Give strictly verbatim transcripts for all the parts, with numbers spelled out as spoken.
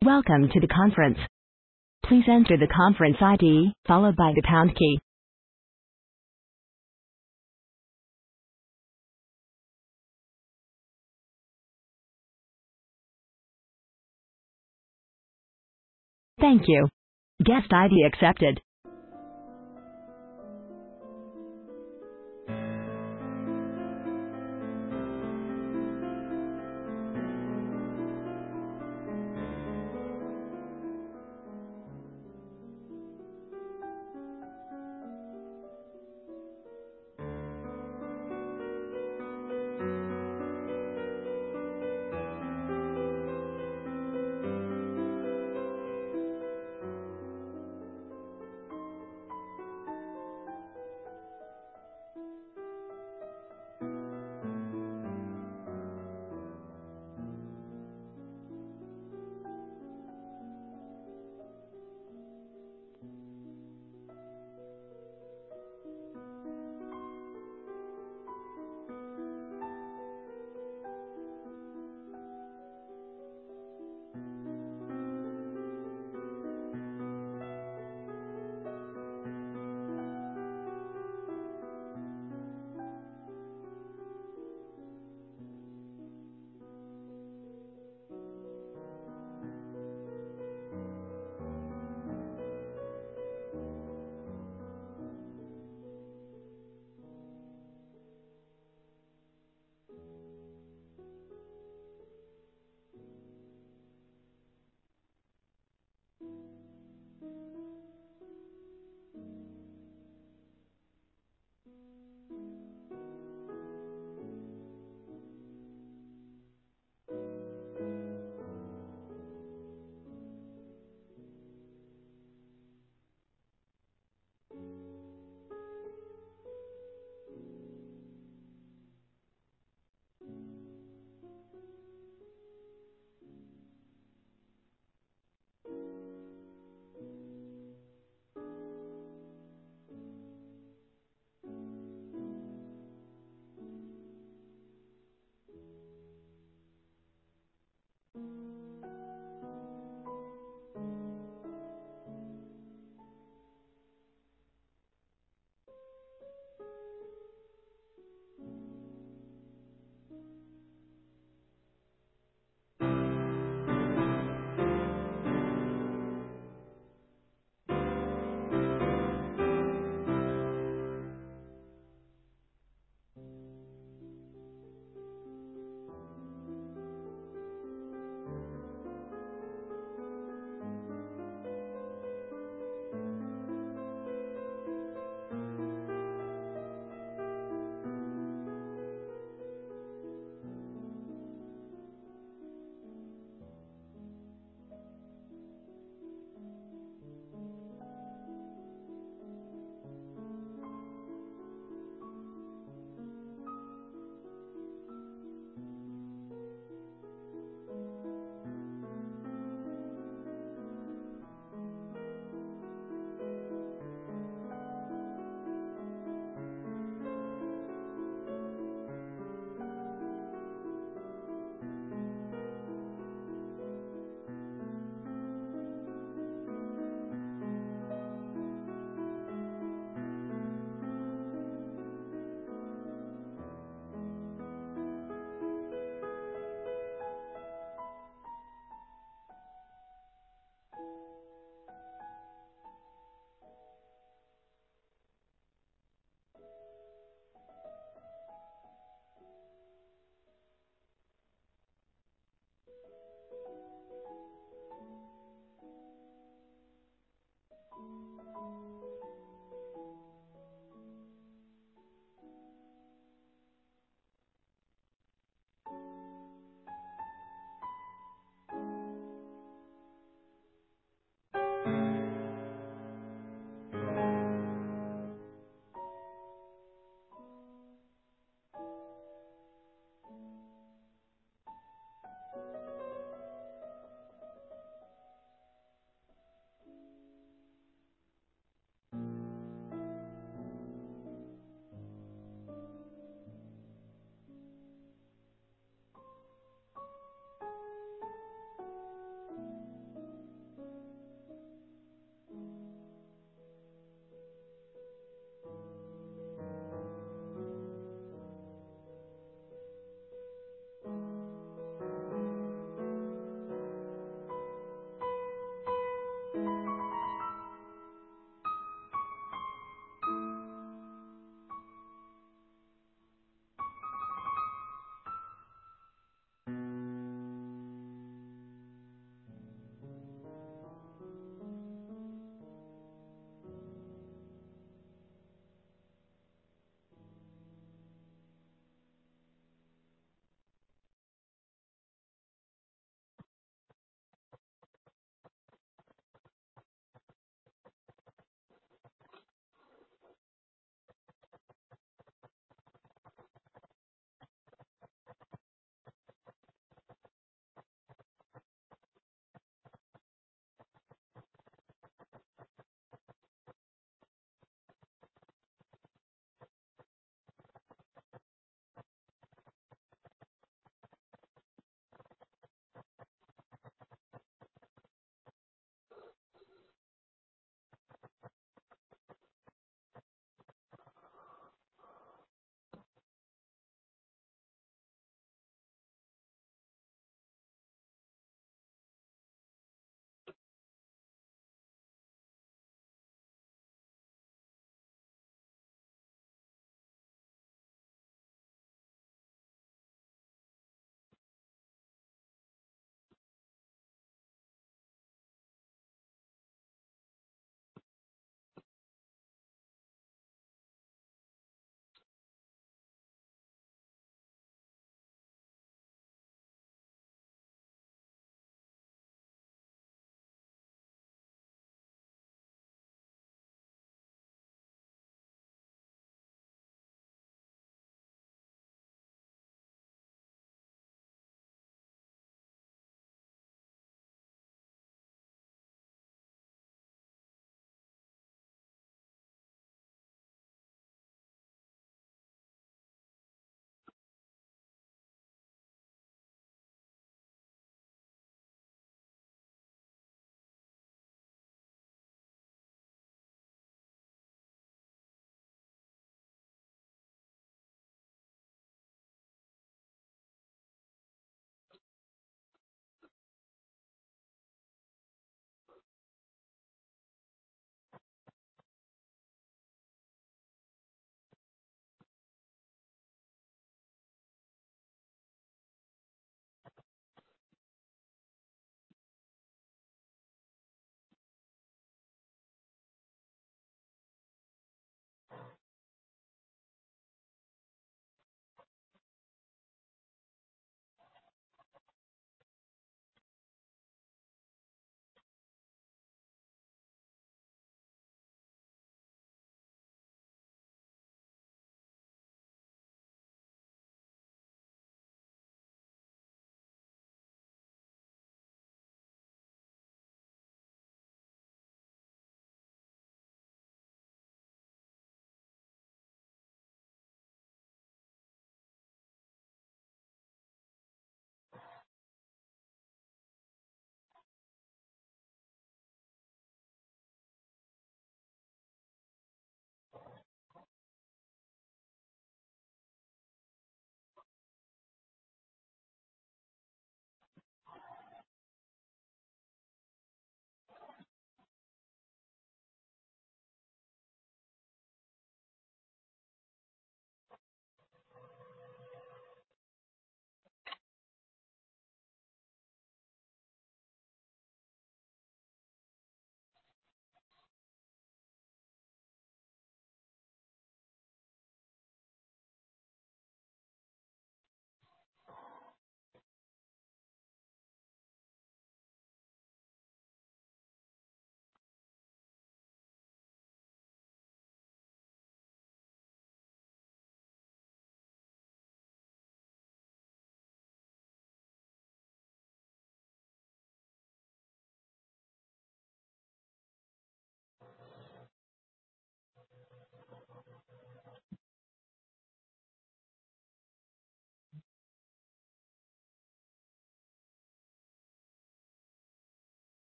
Welcome to the conference. Please enter the conference I D, followed by the pound key. Thank you. Guest I D accepted.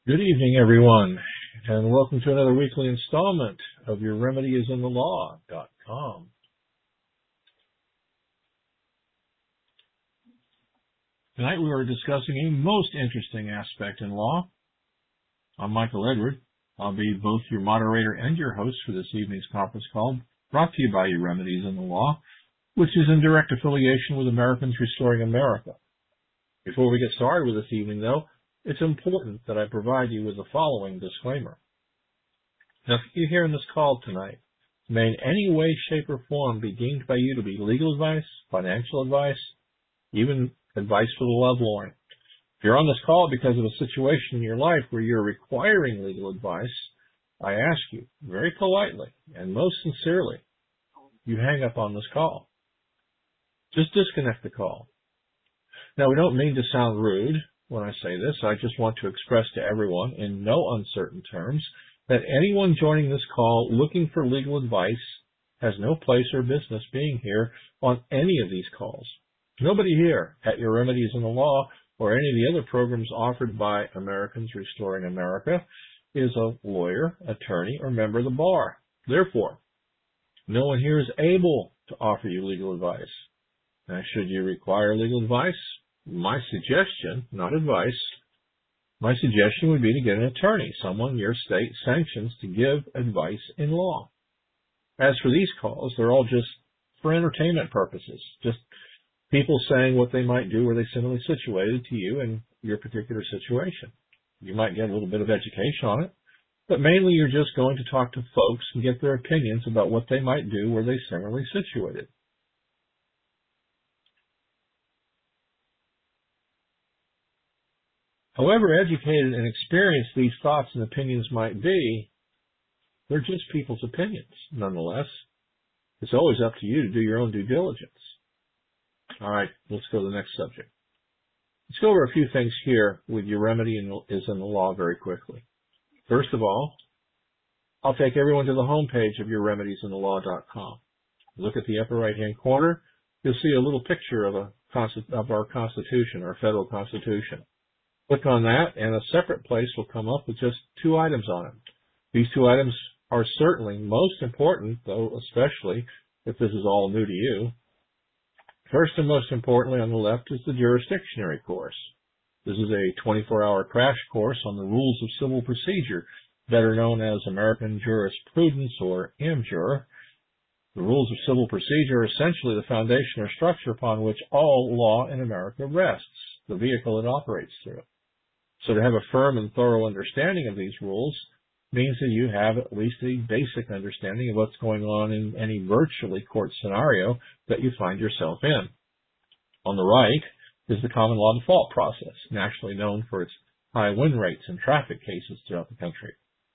Good evening, everyone, and welcome to another weekly installment of Your Remedy is in the Law dot com. Tonight we are discussing a most interesting aspect in law. I'm Michael Edward. I'll be both your moderator and your host for this evening's conference call, brought to you by Your Remedies in the Law, which is in direct affiliation with Americans Restoring America. Before we get started with this evening, though, it's important that I provide you with the following disclaimer. Now, if you hear in this call tonight may in any way, shape, or form be deemed by you to be legal advice, financial advice, even advice for the lovelorn. If you're on this call because of a situation in your life where you're requiring legal advice, I ask you very politely and most sincerely, you hang up on this call. Just disconnect the call. Now, we don't mean to sound rude when I say this. I just want to express to everyone in no uncertain terms that anyone joining this call looking for legal advice has no place or business being here on any of these calls. Nobody here at Your Remedies in the Law or any of the other programs offered by Americans Restoring America is a lawyer, attorney, or member of the bar. Therefore, no one here is able to offer you legal advice. Now, should you require legal advice, my suggestion, not advice, my suggestion would be to get an attorney, someone your state sanctions to give advice in law. As for these calls, they're all just for entertainment purposes, just people saying what they might do were they similarly situated to you in your particular situation. You might get a little bit of education on it, but mainly you're just going to talk to folks and get their opinions about what they might do were they similarly situated. However educated and experienced these thoughts and opinions might be, they're just people's opinions, nonetheless. It's always up to you to do your own due diligence. All right, let's go to the next subject. Let's go over a few things here with Your Remedy is in the Law very quickly. First of all, I'll take everyone to the home page of Your Remedies in the Law dot com. Look at the upper right-hand corner. You'll see a little picture of, a, of our Constitution, our federal Constitution. Click on that, and a separate place will come up with just two items on it. These two items are certainly most important, though especially if this is all new to you. First and most importantly on the left is the jurisdictionary course. This is a twenty-four hour crash course on the rules of civil procedure, better known as American Jurisprudence or AmJur. The rules of civil procedure are essentially the foundation or structure upon which all law in America rests, the vehicle it operates through. So to have a firm and thorough understanding of these rules means that you have at least a basic understanding of what's going on in any virtually court scenario that you find yourself in. On the right is the common law default process, nationally known for its high win rates in traffic cases throughout the country.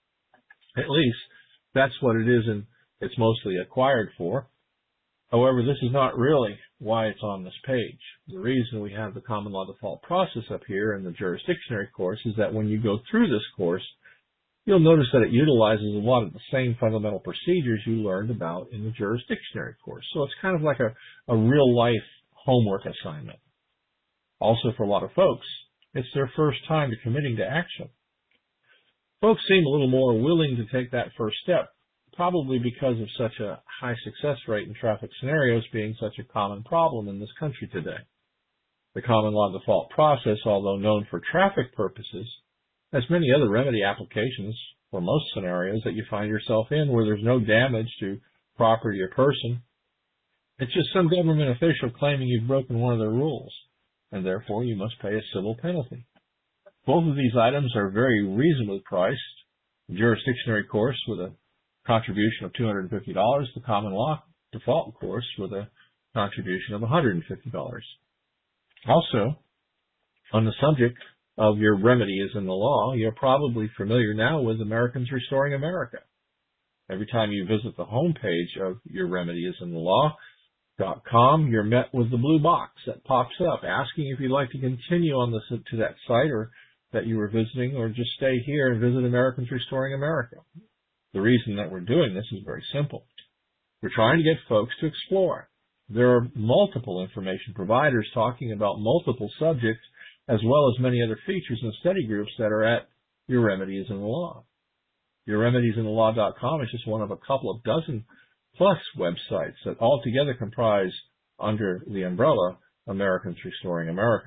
At least that's what it is and it's mostly acquired for. However, this is not really why it's on this page. The reason we have the common law default process up here in the jurisdictionary course is that when you go through this course, you'll notice that it utilizes a lot of the same fundamental procedures you learned about in the jurisdictionary course. So it's kind of like a, a real-life homework assignment. Also, for a lot of folks, it's their first time to committing to action. Folks seem a little more willing to take that first step, probably because of such a high success rate in traffic scenarios being such a common problem in this country today. The common law default process, although known for traffic purposes, has many other remedy applications for most scenarios that you find yourself in where there's no damage to property or person. It's just some government official claiming you've broken one of their rules, and therefore you must pay a civil penalty. Both of these items are very reasonably priced. The jurisdictionary course with a contribution of two hundred fifty dollars, the common law default course with a contribution of one hundred fifty dollars. Also, on the subject of Your Remedy is in the Law, you're probably familiar now with Americans Restoring America. Every time you visit the home page of Your Remedy is in the Law dot com, you're met with the blue box that pops up asking if you'd like to continue on this to that site or that you were visiting, or just stay here and visit Americans Restoring America. The reason that we're doing this is very simple. We're trying to get folks to explore. There are multiple information providers talking about multiple subjects, as well as many other features and study groups that are at Your Remedy is in the Law. Your Remedies in the Law dot com is just one of a couple of dozen plus websites that altogether comprise, under the umbrella, Americans Restoring America.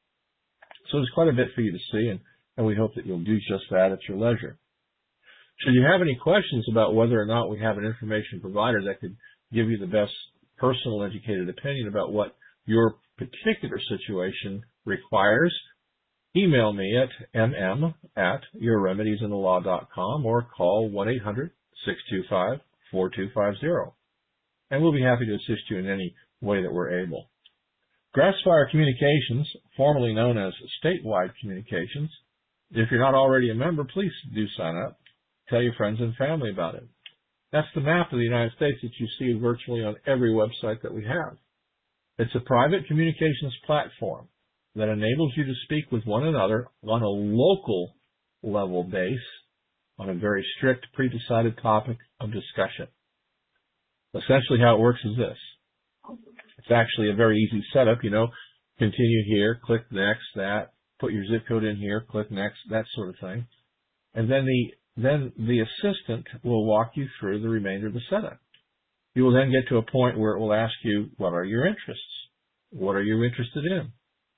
So there's quite a bit for you to see, and, and we hope that you'll do just that at your leisure. Should you have any questions about whether or not we have an information provider that could give you the best personal educated opinion about what your particular situation requires, email me at m m at your remedies in the law dot com or call one eight hundred, six two five, four two five zero. And we'll be happy to assist you in any way that we're able. Grassfire Communications, formerly known as Statewide Communications, if you're not already a member, please do sign up. Tell your friends and family about it. That's the map of the United States that you see virtually on every website that we have. It's a private communications platform that enables you to speak with one another on a local level base on a very strict, pre-decided topic of discussion. Essentially how it works is this. It's actually a very easy setup, you know, continue here, click next, that, put your zip code in here, click next, that sort of thing. And then the then the assistant will walk you through the remainder of the setup. You will then get to a point where it will ask you, what are your interests? What are you interested in?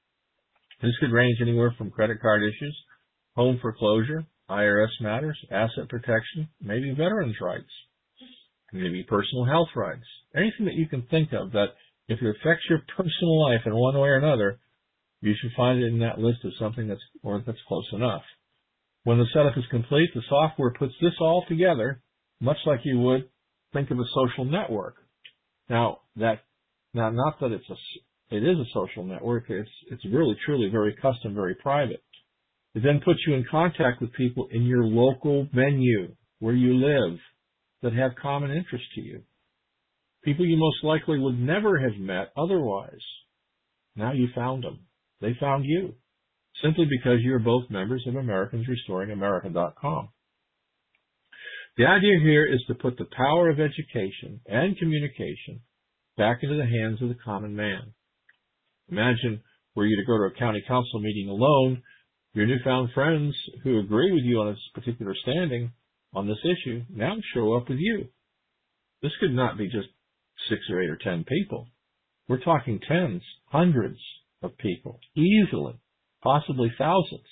This could range anywhere from credit card issues, home foreclosure, I R S matters, asset protection, maybe veterans' rights, maybe personal health rights, anything that you can think of that if it affects your personal life in one way or another, you should find it in that list of something that's or that's close enough. When the setup is complete, the software puts this all together, much like you would think of a social network. Now, that now not that it's a it is a social network. It's it's really truly very custom, very private. It then puts you in contact with people in your local venue where you live that have common interest to you. People you most likely would never have met otherwise. Now you found them. They found you. Simply because you're both members of Americans Restoring America dot com. The idea here is to put the power of education and communication back into the hands of the common man. Imagine were you to go to a county council meeting alone, your newfound friends who agree with you on a particular standing on this issue now show up with you. This could not be just six or eight or ten people. We're talking tens, hundreds of people, easily. Possibly thousands.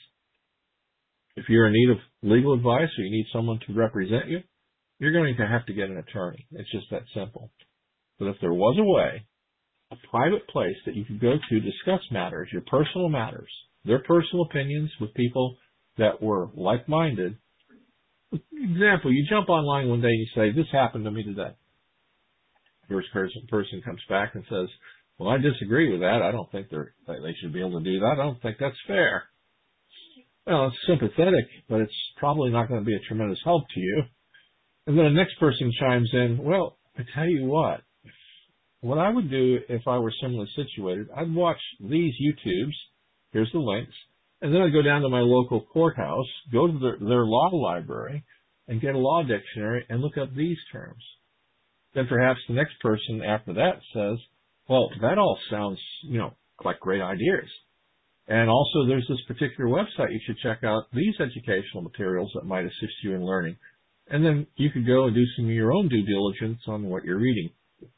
If you're in need of legal advice or you need someone to represent you, you're going to have to get an attorney. It's just that simple. But if there was a way, a private place that you could go to discuss matters, your personal matters, their personal opinions with people that were like-minded. For example, you jump online one day and you say, this happened to me today. First person, person comes back and says, well, I disagree with that. I don't think they're, they should be able to do that. I don't think that's fair. Well, it's sympathetic, but it's probably not going to be a tremendous help to you. And then the next person chimes in, well, I tell you what, what I would do if I were similarly situated, I'd watch these YouTubes, here's the links, and then I'd go down to my local courthouse, go to their, their law library, and get a law dictionary and look up these terms. Then perhaps the next person after that says, well, that all sounds, you know, like great ideas. And also there's this particular website you should check out, these educational materials that might assist you in learning. And then you could go and do some of your own due diligence on what you're reading.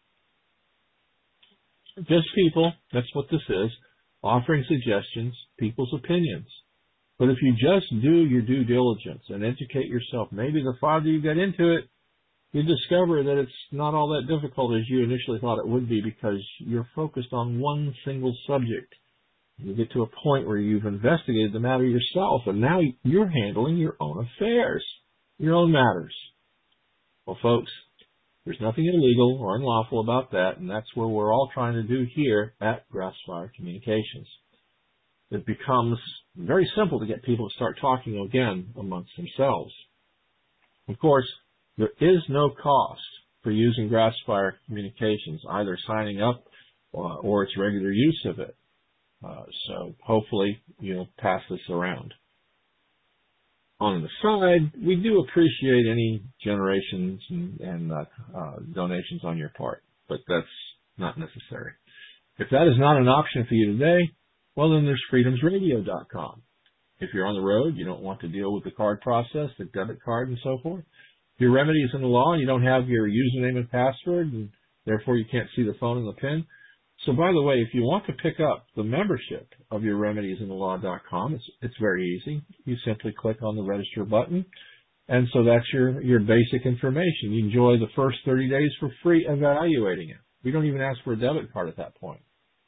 Just people, that's what this is, offering suggestions, people's opinions. But if you just do your due diligence and educate yourself, maybe the farther you get into it, you discover that it's not all that difficult as you initially thought it would be because you're focused on one single subject. You get to a point where you've investigated the matter yourself, and now you're handling your own affairs, your own matters. Well, folks, there's nothing illegal or unlawful about that, and that's what we're all trying to do here at Grassfire Communications. It becomes very simple to get people to start talking again amongst themselves. Of course, there is no cost for using Grassfire Communications, either signing up or, or its regular use of it. Uh, so hopefully you'll pass this around. On the side, we do appreciate any generations and, and uh, uh, donations on your part, but that's not necessary. If that is not an option for you today, well, then there's freedoms radio dot com. If you're on the road, you don't want to deal with the card process, the debit card and so forth. Your remedies in the law, and you don't have your username and password, and therefore you can't see the phone and the PIN. So by the way, if you want to pick up the membership of your remedies in the law dot com, it's, it's very easy. You simply click on the register button, and so that's your, your basic information. You enjoy the first thirty days for free evaluating it. We don't even ask for a debit card at that point.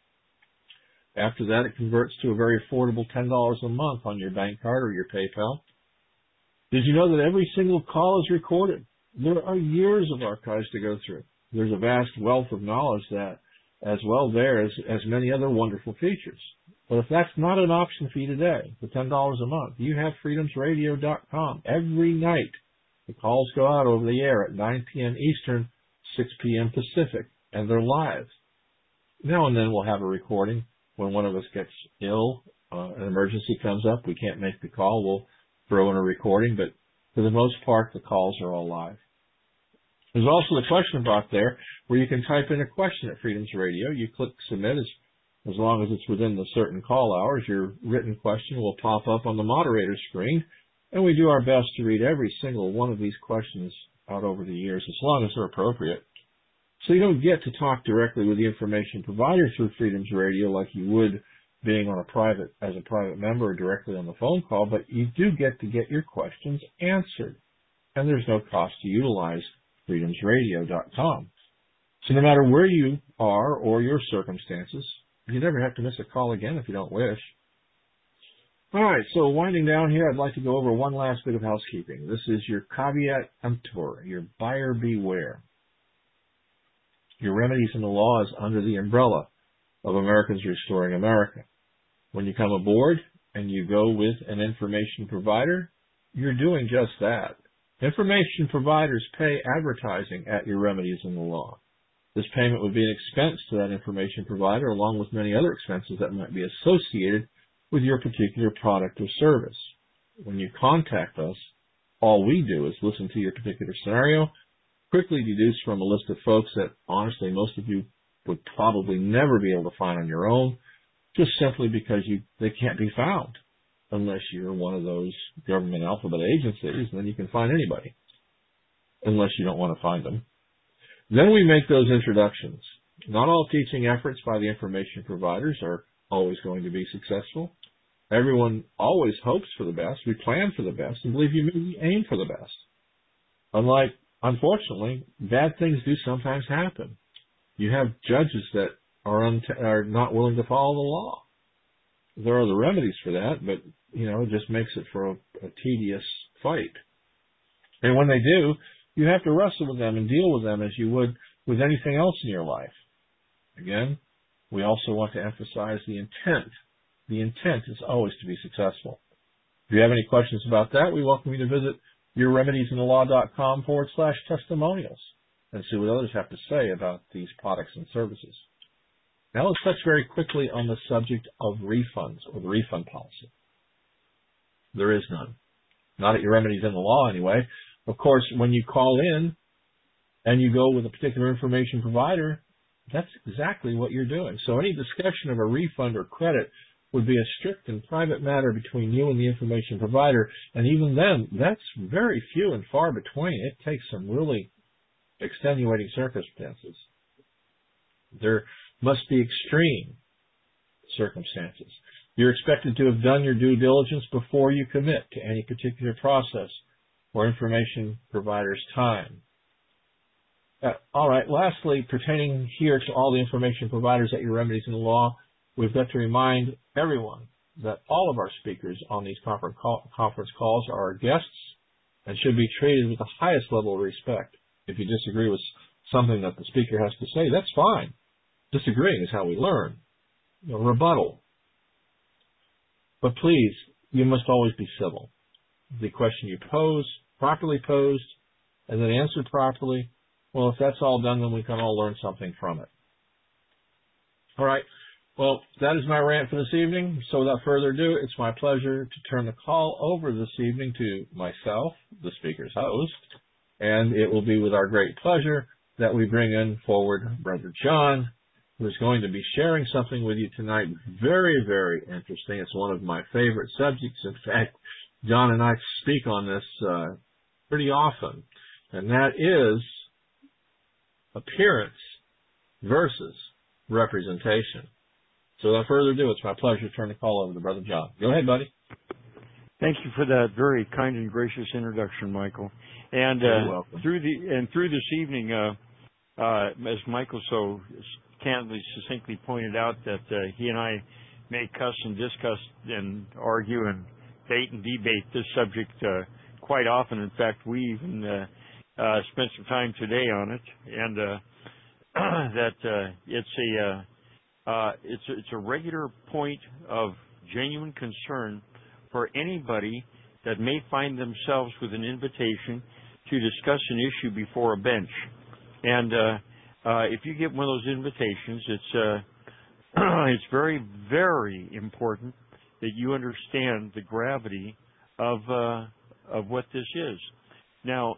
After that, it converts to a very affordable ten dollars a month on your bank card or your PayPal. Did you know that every single call is recorded? There are years of archives to go through. There's a vast wealth of knowledge that as well there as, as many other wonderful features. But if that's not an option for you today, for ten dollars a month, you have freedoms radio dot com. Every night, the calls go out over the air at nine p.m. Eastern, six p.m. Pacific, and they're live. Now and then we'll have a recording. When one of us gets ill, uh, an emergency comes up, we can't make the call, we'll throw in a recording, but for the most part, the calls are all live. There's also the question box there where you can type in a question at Freedoms Radio. You click submit as, as long as it's within the certain call hours. Your written question will pop up on the moderator screen, and we do our best to read every single one of these questions out over the years as long as they're appropriate. So you don't get to talk directly with the information provider through Freedoms Radio like you would being on a private, as a private member or directly on the phone call, but you do get to get your questions answered. And there's no cost to utilize freedoms radio dot com. So no matter where you are or your circumstances, you never have to miss a call again if you don't wish. All right, so winding down here, I'd like to go over one last bit of housekeeping. This is your caveat emptor, your buyer beware. Your remedies in the law is under the umbrella of Americans Restoring America. When you come aboard and you go with an information provider, you're doing just that. Information providers pay advertising at your remedies in the law. This payment would be an expense to that information provider along with many other expenses that might be associated with your particular product or service. When you contact us, all we do is listen to your particular scenario, quickly deduce from a list of folks that honestly most of you would probably never be able to find on your own, just simply because you they can't be found unless you're one of those government alphabet agencies, and then you can find anybody, unless you don't want to find them. Then we make those introductions. Not all teaching efforts by the information providers are always going to be successful. Everyone always hopes for the best. We plan for the best, and believe you me, we aim for the best. Unlike, unfortunately, bad things do sometimes happen. You have judges that are, un- are not willing to follow the law. There are the remedies for that, but, you know, it just makes it for a, a tedious fight. And when they do, you have to wrestle with them and deal with them as you would with anything else in your life. Again, we also want to emphasize the intent. The intent is always to be successful. If you have any questions about that, we welcome you to visit your remedies in the law dot com forward slash testimonials and see what others have to say about these products and services. Now let's touch very quickly on the subject of refunds or the refund policy. There is none. Not at your remedies in the law anyway. Of course, when you call in and you go with a particular information provider, that's exactly what you're doing. So any discussion of a refund or credit would be a strict and private matter between you and the information provider. And even then, that's very few and far between. It takes some really extenuating circumstances. There must be extreme circumstances. You're expected to have done your due diligence before you commit to any particular process or information provider's time. Uh, all right, lastly, pertaining here to all the information providers at your remedies in the law, we've got to remind everyone that all of our speakers on these conference, call, conference calls are our guests and should be treated with the highest level of respect. If you disagree with something that the speaker has to say, that's fine. Disagreeing is how we learn. You know, rebuttal. But please, you must always be civil. The question you pose, properly posed, and then answered properly, well, if that's all done, then we can all learn something from it. All right. Well, that is my rant for this evening. So without further ado, it's my pleasure to turn the call over this evening to myself, the speaker's host, and it will be with our great pleasure that we bring in forward Brother John who's going to be sharing something with you tonight. Very, very interesting. It's one of my favorite subjects. In fact, John and I speak on this uh, pretty often, and that is appearance versus representation. So without further ado, it's my pleasure to turn the call over to Brother John. Go ahead, buddy. Thank you for that very kind and gracious introduction, Michael. And You're uh, welcome. through the and through this evening, uh, uh, as Michael so candidly, succinctly pointed out, that uh, he and I may cuss and discuss and argue and debate and debate this subject uh, quite often. In fact, we even uh, uh, spent some time today on it, and uh, that uh, it's a uh, uh, it's it's a regular point of genuine concern for anybody that may find themselves with an invitation to discuss an issue before a bench. And uh, uh, if you get one of those invitations, it's uh, it's very, very important that you understand the gravity of uh, of what this is. Now,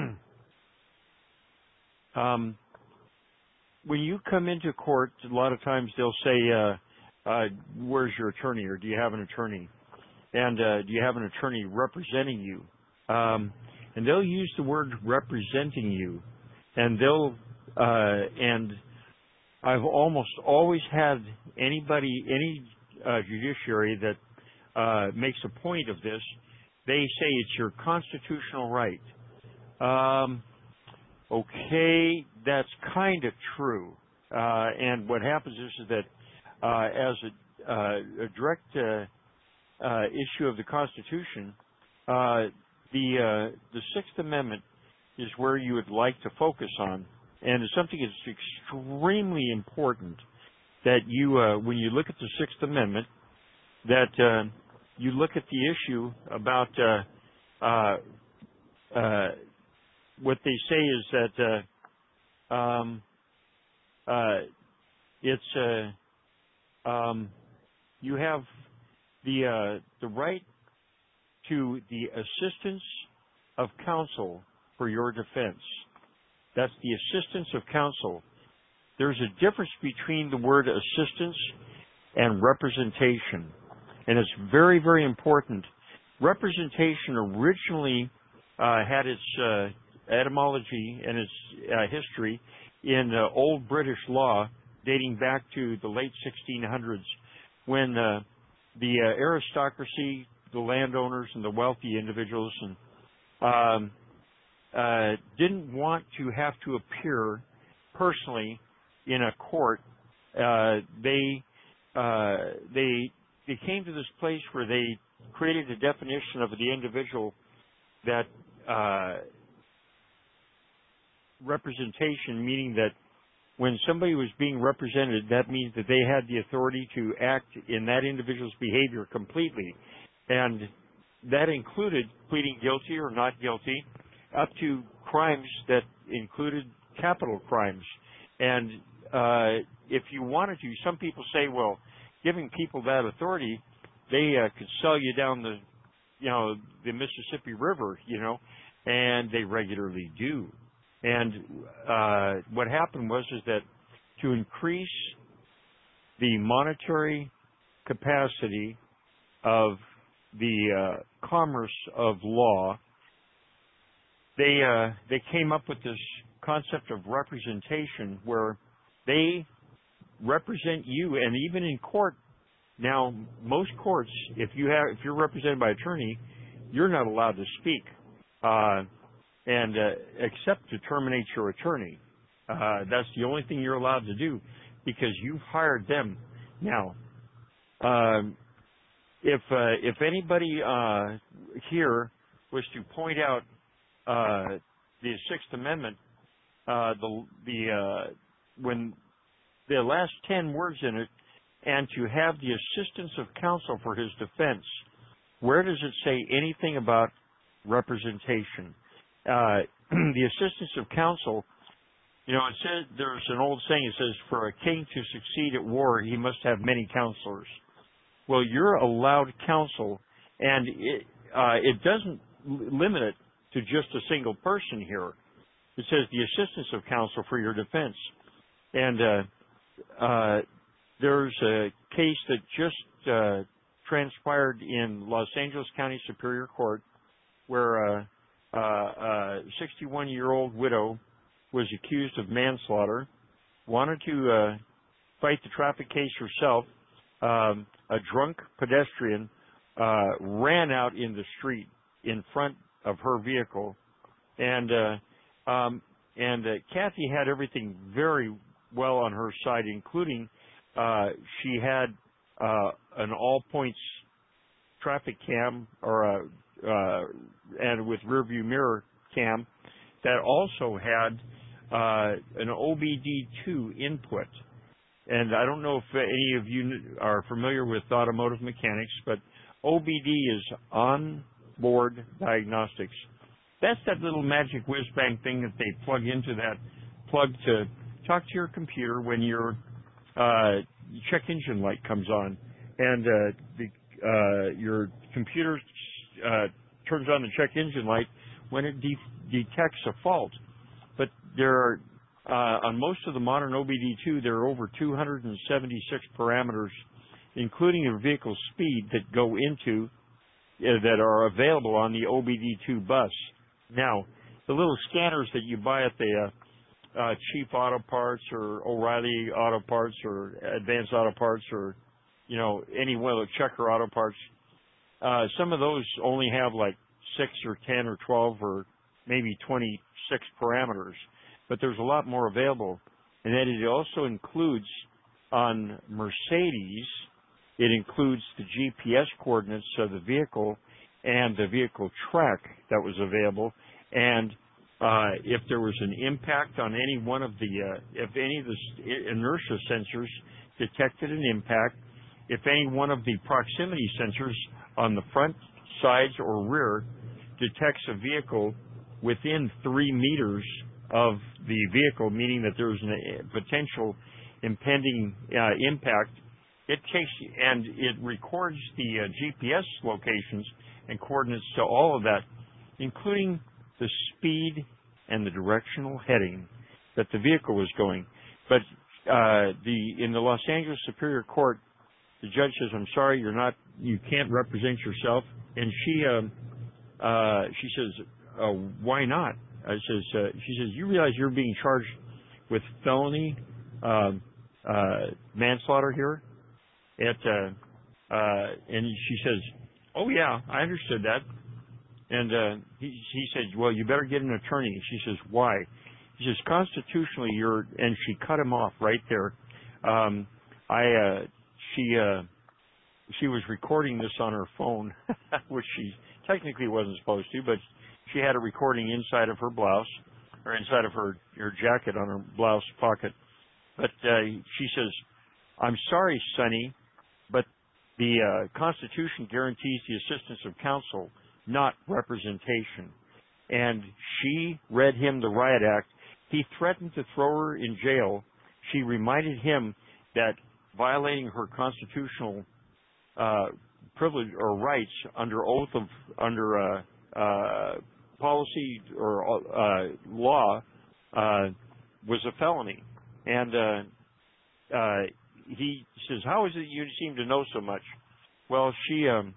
um, when you come into court, a lot of times they'll say, uh, uh, "Where's your attorney?" or "Do you have an attorney?" And uh, do you have an attorney representing you? Um, and they'll use the word representing you. And they'll, uh, and I've almost always had anybody, any uh, judiciary that uh, makes a point of this, they say it's your constitutional right. Um, okay, that's kind of true. Uh, and what happens is, is that uh, as a, uh, a direct uh, Uh, issue of the Constitution, uh, the uh, the Sixth Amendment is where you would like to focus on, and it's something that's extremely important that you, uh, when you look at the Sixth Amendment, that uh, you look at the issue about uh, uh, uh, what they say is that uh, um, uh, it's uh, um, you have the uh, the right to the assistance of counsel for your defense. That's the assistance of counsel. There's a difference between the word assistance and representation, and it's very, very important. Representation originally uh, had its uh, etymology and its uh, history in uh, Old British law dating back to the late sixteen hundreds, when uh, the uh, aristocracy, the landowners, and the wealthy individuals and um, uh, didn't want to have to appear personally in a court. Uh, they uh, they they came to this place where they created a definition of the individual that uh, representation, meaning that when somebody was being represented, that means that they had the authority to act in that individual's behavior completely. And that included pleading guilty or not guilty, up to crimes that included capital crimes. And uh, if you wanted to, some people say, well, giving people that authority, they uh, could sell you down the, you know, the Mississippi River, you know, and they regularly do. And uh, what happened was is that to increase the monetary capacity of the uh, commerce of law, they uh, they came up with this concept of representation, where they represent you, and even in court. Now, most courts, if you have if you're represented by an attorney, you're not allowed to speak. Uh, and uh, except to terminate your attorney. Uh, that's the only thing you're allowed to do, because you've hired them. Now, um, if uh, if anybody uh, here was to point out uh, the Sixth Amendment, uh, the the uh, when the last ten words in it, and to have the assistance of counsel for his defense, where does it say anything about representation? Uh, the assistance of counsel, you know, it says, there's an old saying, it says, for a king to succeed at war, he must have many counselors. Well, you're allowed counsel, and it, uh, it doesn't limit it to just a single person here. It says the assistance of counsel for your defense. And uh, uh, there's a case that just uh, transpired in Los Angeles County Superior Court where a, a, a sixty-one-year-old widow was accused of manslaughter, wanted to uh, fight the traffic case herself. Um, a drunk pedestrian uh, ran out in the street in front of her vehicle, and uh, um, and uh, Kathy had everything very well on her side, including uh, she had uh, an all-points traffic cam or a, uh, and with rear view mirror cam that also had uh, an O B D two input. And I don't know if any of you are familiar with automotive mechanics, but O B D is on-board diagnostics. That's that little magic whiz-bang thing that they plug into that plug to talk to your computer when your uh, check engine light comes on, and uh, the, uh, your computer uh, turns on the check engine light when it de- detects a fault. But there are Uh, on most of the modern O B D two, there are over two hundred seventy-six parameters, including your vehicle speed, that go into, uh, that are available on the O B D two bus. Now, the little scanners that you buy at the uh, uh, Cheap Auto Parts or O'Reilly Auto Parts or Advanced Auto Parts or, you know, any one of the Checker Auto Parts, uh, some of those only have like six or ten or twelve or maybe twenty-six parameters. But there's a lot more available. And then it also includes, on Mercedes, it includes the G P S coordinates of the vehicle and the vehicle track that was available. And uh, if there was an impact on any one of the, uh, if any of the inertia sensors detected an impact, if any one of the proximity sensors on the front, sides, or rear detects a vehicle within three meters of the vehicle, meaning that there's a potential impending uh, impact, it takes and it records the uh, G P S locations and coordinates to all of that, including the speed and the directional heading that the vehicle was going. But uh, the in the Los Angeles Superior Court, the judge says, "I'm sorry, you're not, you can't represent yourself," and she um, uh, she says, uh, "Why not?" I says, uh, she says, "You realize you're being charged with felony um, uh, manslaughter here?" At uh, uh, and she says, "Oh yeah, I understood that." And uh, he, he said, "Well, you better get an attorney." She says, "Why?" He says, "Constitutionally, you're," and she cut him off right there. Um, I uh, she uh, she was recording this on her phone, which she technically wasn't supposed to, but she had a recording inside of her blouse, or inside of her, her jacket on her blouse pocket. But uh, she says, "I'm sorry, Sonny, but the uh, Constitution guarantees the assistance of counsel, not representation." And she read him the riot act. He threatened to throw her in jail. She reminded him that violating her constitutional uh, privilege or rights under oath of, under uh, uh, policy or uh, law uh, was a felony. And uh, uh, he says, "How is it you seem to know so much?" Well, she, um,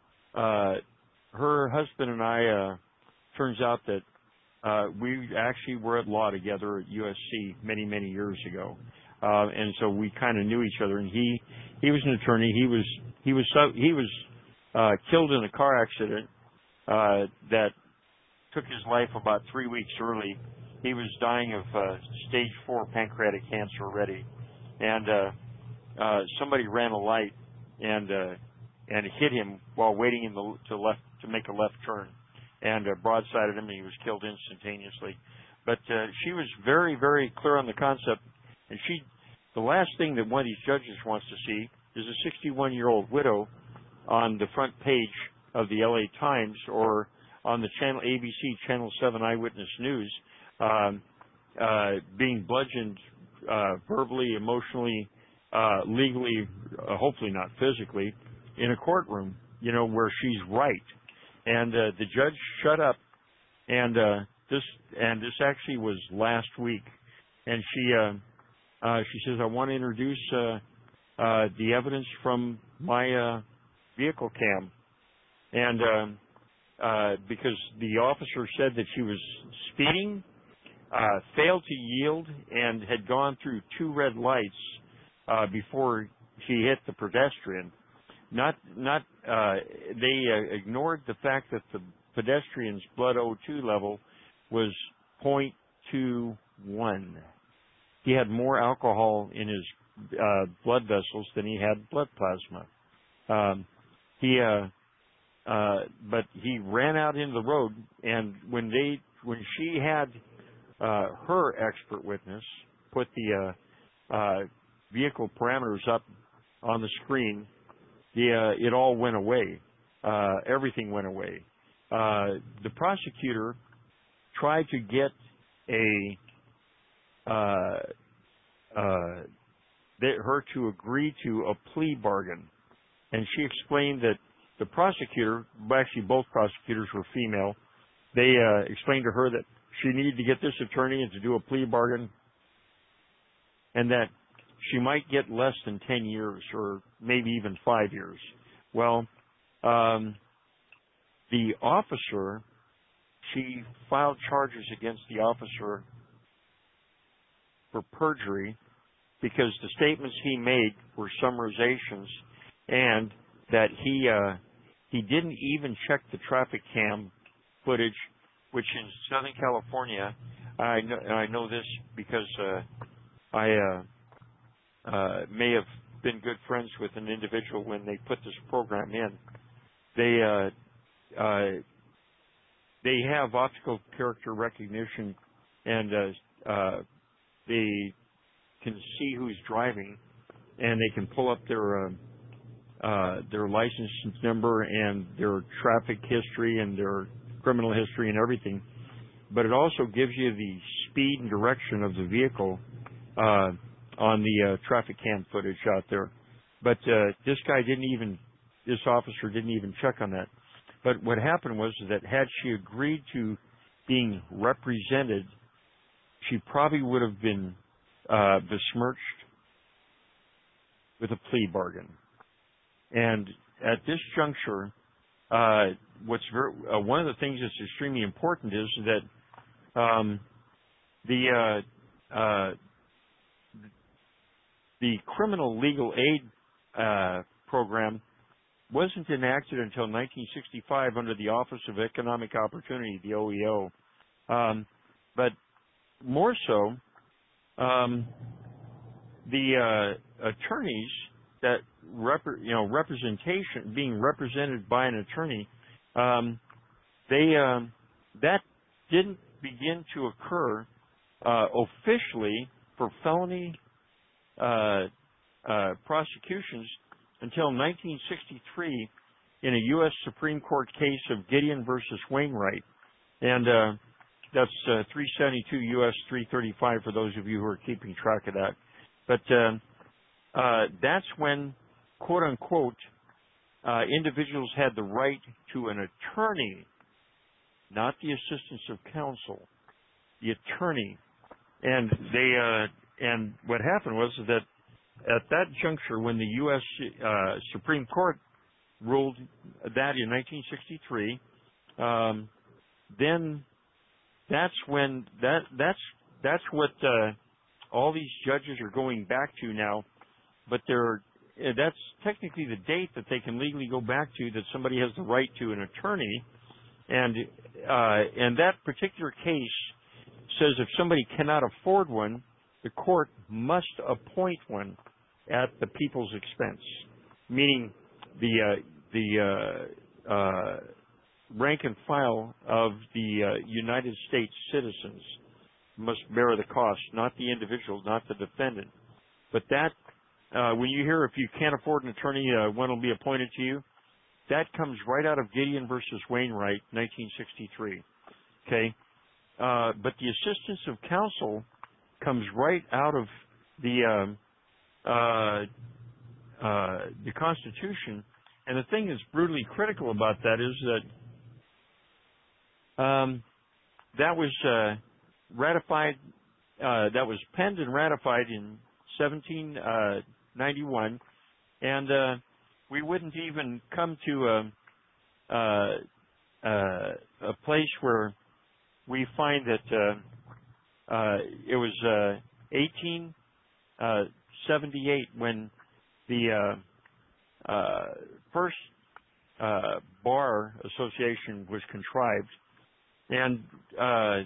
uh, her husband and I, uh, turns out that uh, we actually were at law together at U S C many, many years ago, uh, and so we kind of knew each other. And he, he was an attorney. He was, he was, he was uh, killed in a car accident uh, that took his life about three weeks early. He was dying of uh, stage four pancreatic cancer already, and uh, uh, somebody ran a light and uh, and hit him while waiting in the to left to make a left turn, and uh, broadsided him, and he was killed instantaneously. But uh, she was very, very clear on the concept, and she, the last thing that one of these judges wants to see is a sixty-one-year-old widow on the front page of the L A Times or on the channel A B C Channel seven Eyewitness News, um, uh, being bludgeoned uh, verbally, emotionally, uh, legally, uh, hopefully not physically, in a courtroom, you know, where she's right. And uh, the judge shut up, and uh, this and this actually was last week, and she uh, Uh, she says, I want to introduce uh, uh, the evidence from my uh, vehicle cam. And uh, uh, because the officer said that she was speeding, uh, failed to yield, and had gone through two red lights uh, before she hit the pedestrian. Not, not. Uh, they uh, ignored the fact that the pedestrian's blood O two level was point two one. He had more alcohol in his uh, blood vessels than he had blood plasma. Um, he, uh, uh, but he ran out into the road, and when they, when she had uh, her expert witness put the uh, uh, vehicle parameters up on the screen, the uh, it all went away. Uh, everything went away. Uh, the prosecutor tried to get a uh, uh, they, her to agree to a plea bargain, and she explained that the prosecutor, well, actually both prosecutors were female, they uh, explained to her that she needed to get this attorney and to do a plea bargain, and that she might get less than ten years or maybe even five years. Well, um, the officer, she filed charges against the officer for perjury because the statements he made were summarizations, and that he uh, he didn't even check the traffic cam footage, which in Southern California, I know, I know this because uh, I uh, uh, may have been good friends with an individual when they put this program in. They uh, uh, they have optical character recognition, and uh, uh, they can see who's driving, and they can pull up their uh, uh, their license number and their traffic history and their criminal history and everything. But it also gives you the speed and direction of the vehicle uh, on the uh, traffic cam footage out there. But uh, this guy didn't even, this officer didn't even check on that. But what happened was that had she agreed to being represented, she probably would have been uh, besmirched with a plea bargain. And at this juncture, uh, what's very, uh, one of the things that's extremely important is that um, the uh, uh, the criminal legal aid uh, program wasn't enacted until nineteen sixty-five under the Office of Economic Opportunity, the O E O. Um, but more so, um, the uh, attorneys that rep- you know representation being represented by an attorney, um, they um, that didn't begin to occur uh, officially for felony uh, uh, prosecutions until nineteen sixty-three in a U S Supreme Court case of Gideon versus Wainwright, and uh, that's uh, three seventy-two U S three thirty-five for those of you who are keeping track of that. But uh, uh, that's when, quote unquote, uh, individuals had the right to an attorney, not the assistance of counsel, the attorney. And they uh, and what happened was that at that juncture, when the U S Uh, Supreme Court ruled that in nineteen sixty-three, um, then that's when that that's that's what uh, all these judges are going back to now. But they're that's technically the date that they can legally go back to, that somebody has the right to an attorney, and uh, and that particular case says if somebody cannot afford one, the court must appoint one at the people's expense, meaning the uh, the uh, uh, rank and file of the uh, United States citizens must bear the cost, not the individual, not the defendant. But that, uh, when you hear if you can't afford an attorney, uh, one will be appointed to you, that comes right out of Gideon versus Wainwright, nineteen sixty-three. Okay, uh, but the assistance of counsel comes right out of the um, uh, uh, the Constitution. And the thing that's brutally critical about that is that um, that was uh, ratified, uh, that was penned and ratified in seventeen ninety-one, and uh, we wouldn't even come to a, uh, uh, a place where we find that uh, uh, it was uh, eighteen seventy-eight when the uh, uh, first uh, bar association was contrived, and uh,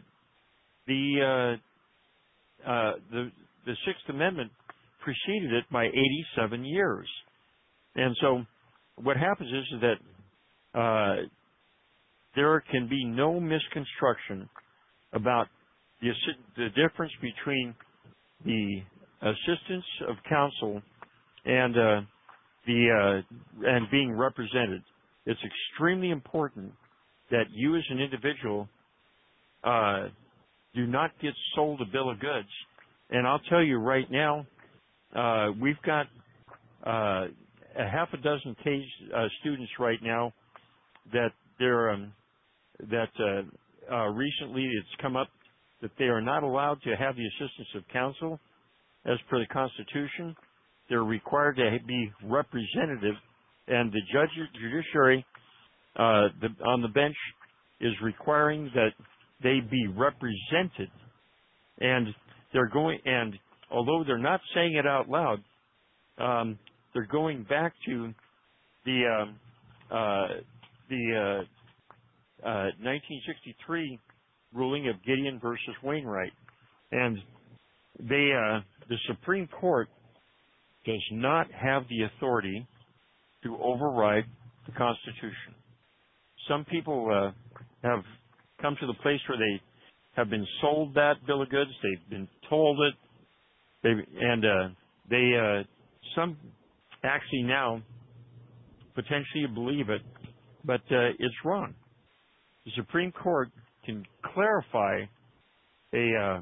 the uh, uh, the the Sixth Amendment preceded it by eighty-seven years. And so what happens is that uh, there can be no misconstruction about the, the difference between the assistance of counsel and uh, the uh, and being represented. It's extremely important that you as an individual uh, do not get sold a bill of goods. And I'll tell you right now, uh, we've got uh, a half a dozen case uh, students right now that they're um, that uh, uh, recently it's come up that they are not allowed to have the assistance of counsel as per the Constitution. They're required to be representative, and the judge, judiciary uh, the, on the bench is requiring that they be represented, and they're going. And although they're not saying it out loud, um, they're going back to the um, uh, the uh, uh, nineteen sixty-three ruling of Gideon versus Wainwright, and they uh, the Supreme Court does not have the authority to override the Constitution. Some people uh, have come to the place where they have been sold that bill of goods. They've been told it, they and uh, they uh, some actually now potentially believe it, but uh, it's wrong. The Supreme Court can clarify a uh,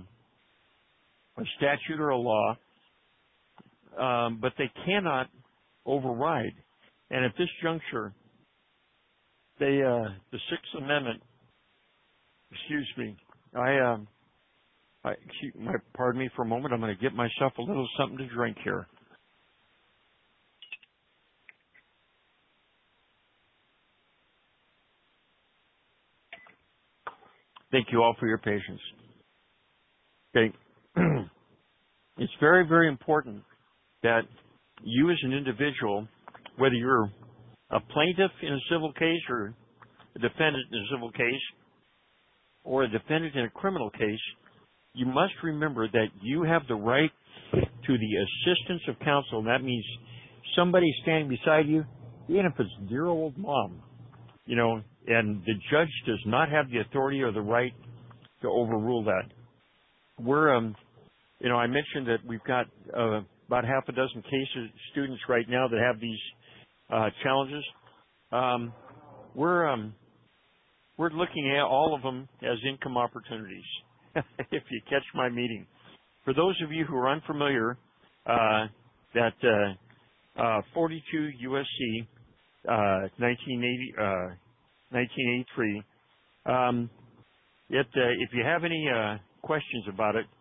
a statute or a law, um, but they cannot override. And at this juncture, they uh, the Sixth Amendment. Excuse me. I um. I, excuse, my, pardon me for a moment. I'm going to get myself a little something to drink here. Thank you all for your patience. Okay. It's very, very important that you as an individual, whether you're a plaintiff in a civil case or a defendant in a civil case or a defendant in a criminal case, you must remember that you have the right to the assistance of counsel. And that means somebody standing beside you, even if it's dear old mom, you know, and the judge does not have the authority or the right to overrule that. We're, um, you know, I mentioned that we've got uh, about half a dozen cases, students right now that have these uh, challenges. Um, we're um, we're looking at all of them as income opportunities. If you catch my meeting, for those of you who are unfamiliar, uh, that uh, uh, forty-two U S C uh, nineteen eighty, uh, nineteen eighty-three. Um, it, uh, if you have any uh, questions about it,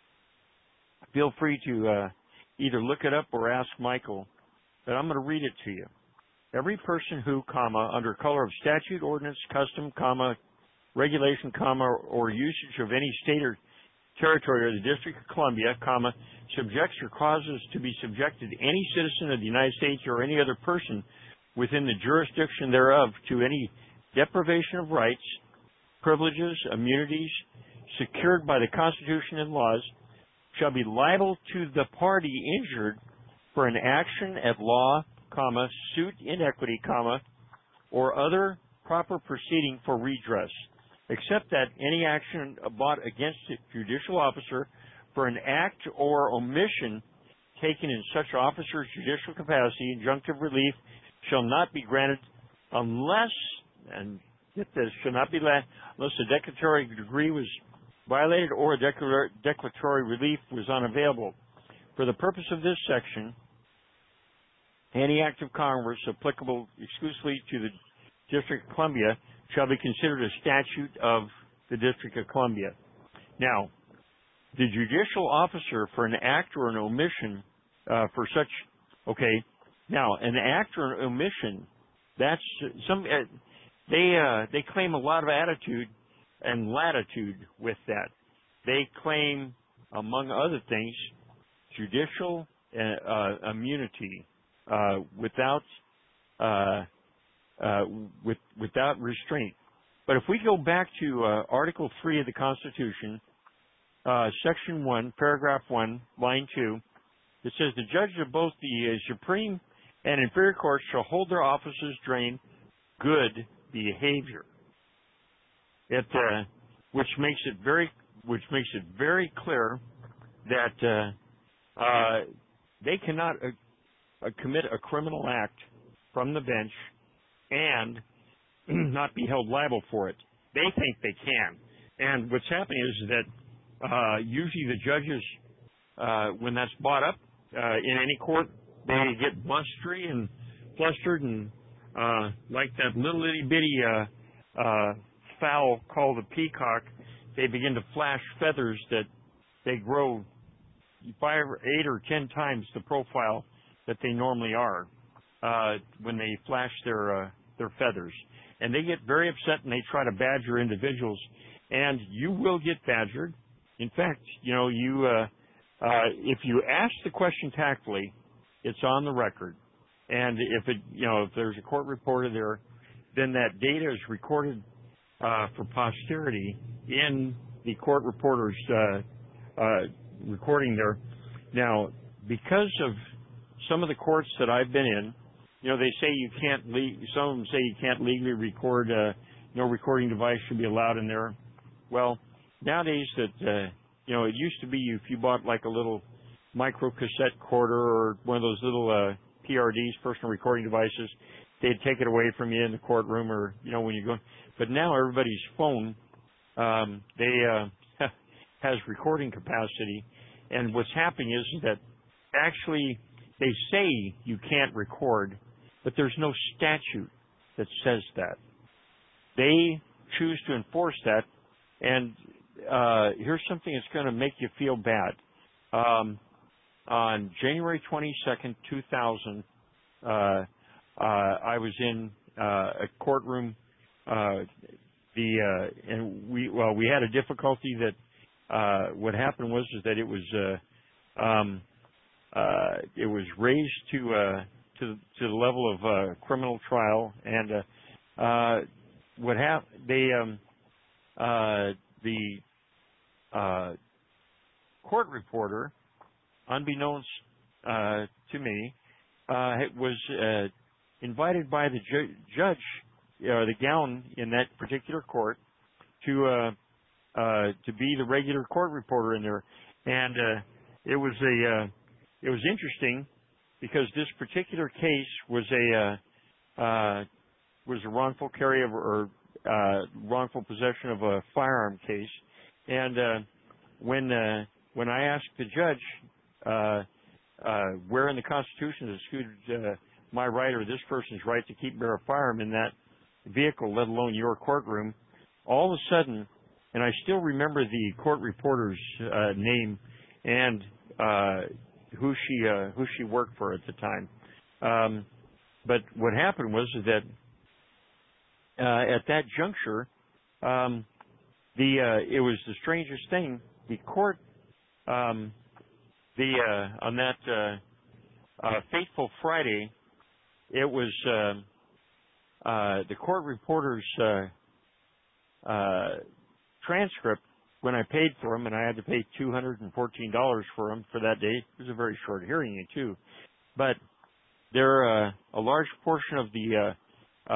feel free to uh, either look it up or ask Michael. But I'm going to read it to you. Every person who, comma, under color of statute, ordinance, custom, comma, regulation, comma, or usage of any state or territory or the District of Columbia, comma, subjects or causes to be subjected any citizen of the United States or any other person within the jurisdiction thereof to any deprivation of rights, privileges, immunities secured by the Constitution and laws, shall be liable to the party injured for an action at law, comma, suit in equity, comma, or other proper proceeding for redress, except that any action brought against a judicial officer for an act or omission taken in such officer's judicial capacity, injunctive relief shall not be granted unless, and get this, shall not be granted unless a declaratory degree was violated or a declar- declaratory relief was unavailable. For the purpose of this section, any act of Congress applicable exclusively to the District of Columbia shall be considered a statute of the District of Columbia. Now, the judicial officer for an act or an omission uh, for such, okay, now an act or an omission, that's some, uh, they, uh, they claim a lot of attitude and latitude with that. They claim, among other things, judicial uh, uh, immunity uh, without uh, uh, with, without restraint. But if we go back to uh, Article three of the Constitution, uh, Section one, Paragraph one, Line two, it says the judges of both the uh, Supreme and inferior courts shall hold their offices during good behavior. It, uh, which makes it very, which makes it very clear that uh, uh, they cannot uh, uh, commit a criminal act from the bench and not be held liable for it. They think they can. And what's happening is that uh, usually the judges, uh, when that's brought up uh, in any court, they get blustery and flustered and uh, like that little itty bitty uh, uh, fowl called a peacock, they begin to flash feathers that they grow five, or eight, or ten times the profile that they normally are uh, when they flash their uh, their feathers. And they get very upset and they try to badger individuals. And you will get badgered. In fact, you know, you uh, uh, if you ask the question tactfully, it's on the record. And if it, you know, if there's a court reporter there, then that data is recorded uh, for posterity in the court reporter's uh, uh, recording there. Now, because of some of the courts that I've been in, you know, they say you can't, le- some of them say you can't legally record, uh, no recording device should be allowed in there. Well, nowadays that, uh, you know, it used to be if you bought like a little micro cassette recorder or one of those little uh, P R Ds, personal recording devices, they'd take it away from you in the courtroom or, you know, when you go. But now everybody's phone, um, they uh, has recording capacity. And what's happening is that actually they say you can't record, but there's no statute that says that. They choose to enforce that. And uh, here's something that's going to make you feel bad. Um, on January twenty-second, two thousand, uh, uh, I was in uh, a courtroom. Uh, the uh, and we well we had a difficulty that uh, what happened was is that it was uh, um, uh, it was raised to uh, to to the level of uh, criminal trial, and uh, uh, what happened they um, uh, the uh, court reporter, unbeknownst uh, to me, uh, was uh, invited by the ju- judge, uh, the gown in that particular court, to uh, uh, to be the regular court reporter in there, and uh, it was a uh, it was interesting because this particular case was a uh, uh, was a wrongful carry of or uh, wrongful possession of a firearm case, and uh, when uh, when I asked the judge uh, uh, where in the Constitution is excluded uh, my right or this person's right to keep and bear a firearm in that vehicle, let alone your courtroom, all of a sudden, and I still remember the court reporter's uh, name and uh, who she uh, who she worked for at the time. Um, but what happened was that uh, at that juncture, um, the uh, it was the strangest thing. The court, um, the uh, on that uh, uh, fateful Friday, it was uh, uh, the court reporter's uh, uh, transcript. When I paid for them, and I had to pay two hundred fourteen dollars for them for that day. It was a very short hearing, too. But there, uh, a large portion of the uh,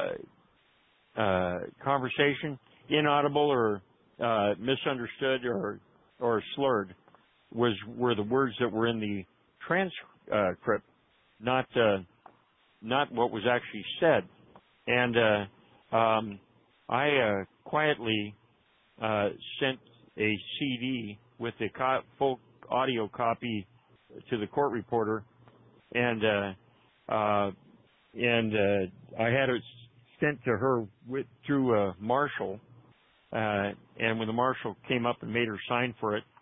uh, uh, conversation, inaudible or uh, misunderstood or or slurred, was were the words that were in the transcript, not uh, not what was actually said. And uh, um, I uh, quietly Uh, sent a C D with the co- full audio copy to the court reporter, and uh, uh, and uh, I had it sent to her with, through uh, Marshall. Uh, and when the marshal came up and made her sign for it,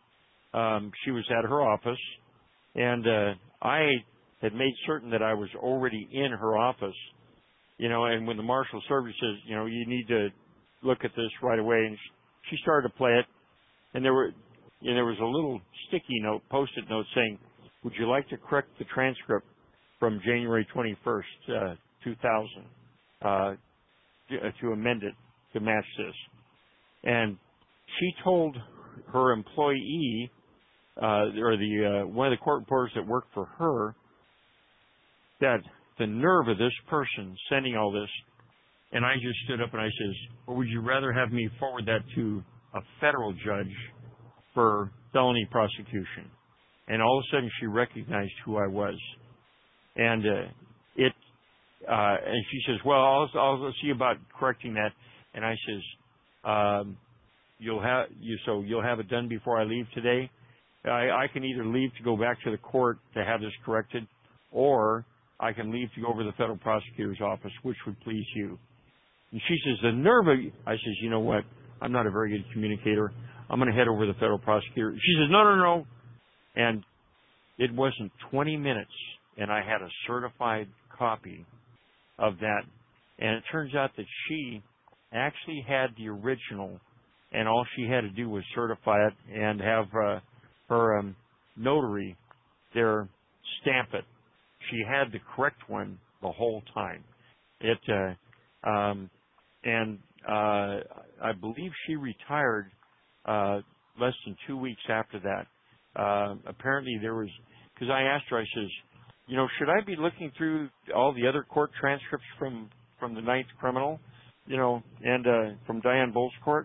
um, she was at her office, and uh, I had made certain that I was already in her office, you know, and when the Marshal Service says, you know, you need to look at this right away, and she started to play it, and there were, you know, there was a little sticky note, post-it note saying, would you like to correct the transcript from January twenty-first, uh, two thousand, uh, to, to amend it to match this? And she told her employee, uh, or the, uh, one of the court reporters that worked for her, that the nerve of this person sending all this, and I just stood up and I says, well, would you rather have me forward that to a federal judge for felony prosecution? And all of a sudden she recognized who I was. And uh, it, uh, and she says, well, I'll, I'll see about correcting that. And I says, um, you'll have, you, so you'll have it done before I leave today? I, I can either leave to go back to the court to have this corrected, or I can leave to go over to the federal prosecutor's office, which would please you. And she says, the nerve of you. I says, you know what? I'm not a very good communicator. I'm going to head over to the federal prosecutor. She says, no, no, no. And it wasn't twenty minutes, and I had a certified copy of that. And it turns out that she actually had the original, and all she had to do was certify it and have uh, her um, notary there stamp it. She had the correct one the whole time. It uh, um, and uh, I believe she retired uh, less than two weeks after that. Uh, apparently there was, because I asked her, I says, you know, should I be looking through all the other court transcripts from, from the ninth criminal, you know, and uh, from Diane Bull's court?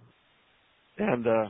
And uh,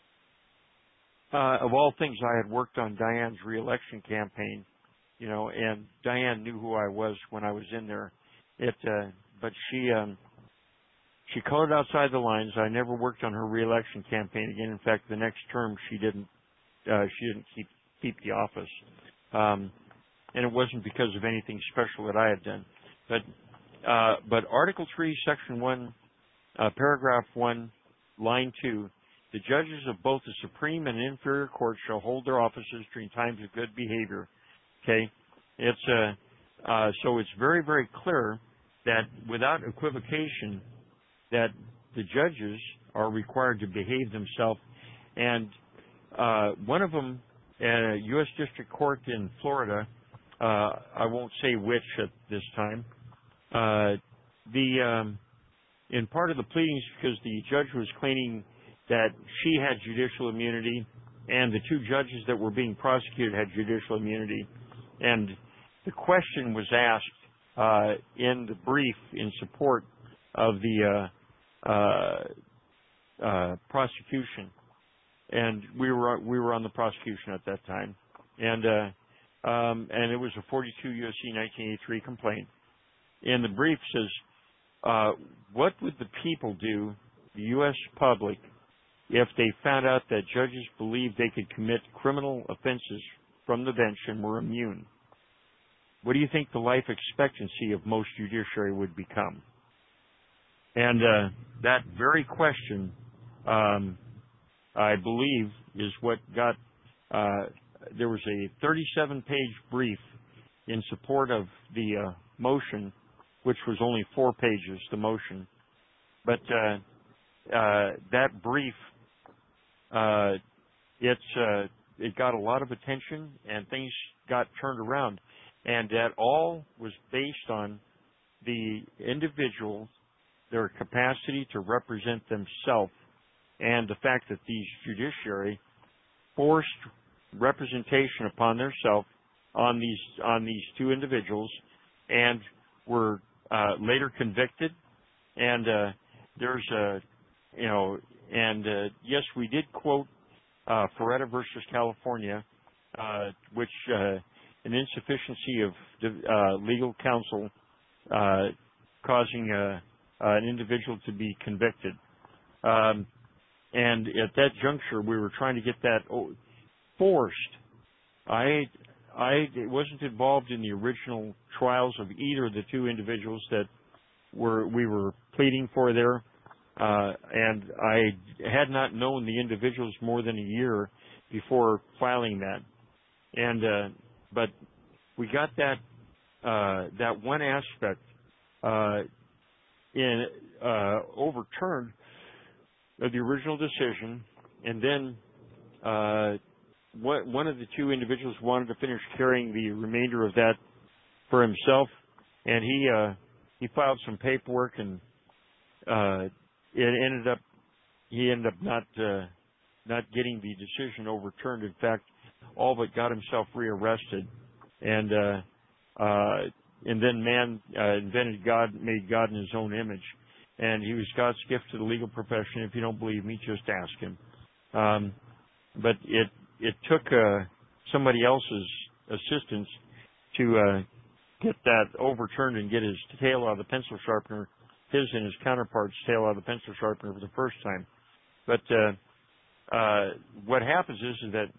uh, of all things, I had worked on Diane's reelection campaign, you know, and Diane knew who I was when I was in there. It, uh, but she, um, she colored outside the lines. I never worked on her reelection campaign again. In fact, the next term she didn't, uh, she didn't keep keep the office, um, and it wasn't because of anything special that I had done. But, uh, but Article Three, Section One, uh, Paragraph One, Line Two. The judges of both the Supreme and inferior courts shall hold their offices during times of good behavior. Okay, it's uh, uh, so it's very, very clear that without equivocation that the judges are required to behave themselves. And uh, one of them, a U S District Court in Florida, uh, I won't say which at this time, uh, the um, in part of the pleadings, because the judge was claiming that she had judicial immunity and the two judges that were being prosecuted had judicial immunity. And the question was asked uh, in the brief in support of the uh, uh, uh, prosecution, and we were we were on the prosecution at that time, and uh, um, and it was a forty-two U S C nineteen eighty-three complaint. And the brief says, uh, what would the people do, the U S public, if they found out that judges believed they could commit criminal offenses from the bench and were immune? What do you think the life expectancy of most judiciary would become? And uh, that very question, um, I believe, is what got, uh, there was a thirty-seven page brief in support of the uh, motion, which was only four pages, the motion. But uh, uh, that brief, uh, it's, uh, it got a lot of attention and things got turned around. And that all was based on the individual, their capacity to represent themselves, and the fact that these judiciary forced representation upon themselves on these on these two individuals, and were uh, later convicted. And uh, there's a, you know, and uh, yes, we did quote uh, Ferretta versus California, uh, which. Uh, an insufficiency of uh, legal counsel uh, causing uh, uh, an individual to be convicted. Um, and at that juncture, we were trying to get that forced. I, I wasn't involved in the original trials of either of the two individuals that were we were pleading for there, uh, and I had not known the individuals more than a year before filing that. And uh, but we got that uh, that one aspect uh, in uh, overturned of the original decision, and then uh, what, one of the two individuals wanted to finish carrying the remainder of that for himself, and he uh, he filed some paperwork, and uh, it ended up he ended up not uh, not getting the decision overturned. In fact, all but got himself rearrested, and uh, uh, and then man uh, invented God, made God in His own image, and he was God's gift to the legal profession. If you don't believe me, just ask him. Um, but it it took uh, somebody else's assistance to uh, get that overturned and get his tail out of the pencil sharpener, his and his counterpart's tail out of the pencil sharpener for the first time. But uh, uh, what happens is, is that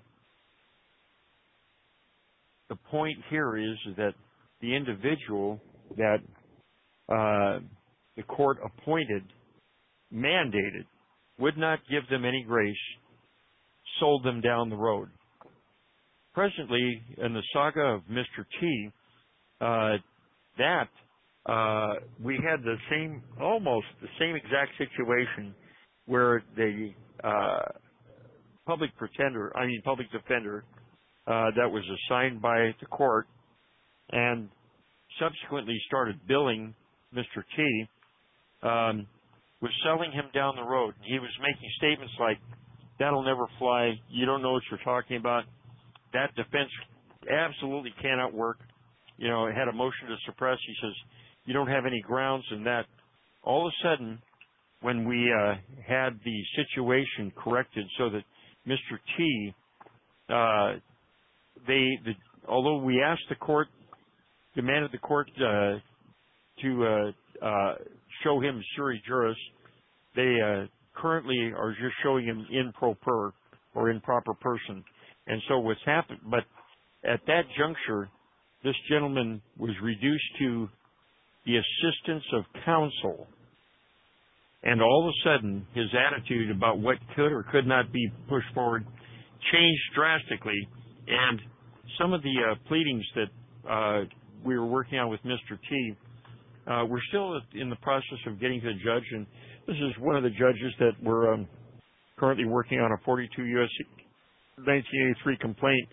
the point here is, is that the individual that uh, the court appointed, mandated, would not give them any grace, sold them down the road. Presently, in the saga of Mister T, uh, that uh, we had the same, almost the same exact situation where the uh, public pretender, I mean public defender, uh, that was assigned by the court and subsequently started billing Mister T, um, was selling him down the road. He was making statements like, "That'll never fly. You don't know what you're talking about. That defense absolutely cannot work." You know, it had a motion to suppress. He says, "You don't have any grounds in that." All of a sudden, when we uh, had the situation corrected so that Mister T, uh, they, the, although we asked the court, demanded the court uh, to uh, uh, show him suri juris, they uh, currently are just showing him improper or improper person. And so what's happened, but at that juncture, this gentleman was reduced to the assistance of counsel. And all of a sudden, his attitude about what could or could not be pushed forward changed drastically. And some of the uh, pleadings that uh, we were working on with Mister T, uh, we're still in the process of getting to the judge. And this is one of the judges that we're um, currently working on a forty-two U S C nineteen eighty-three complaint.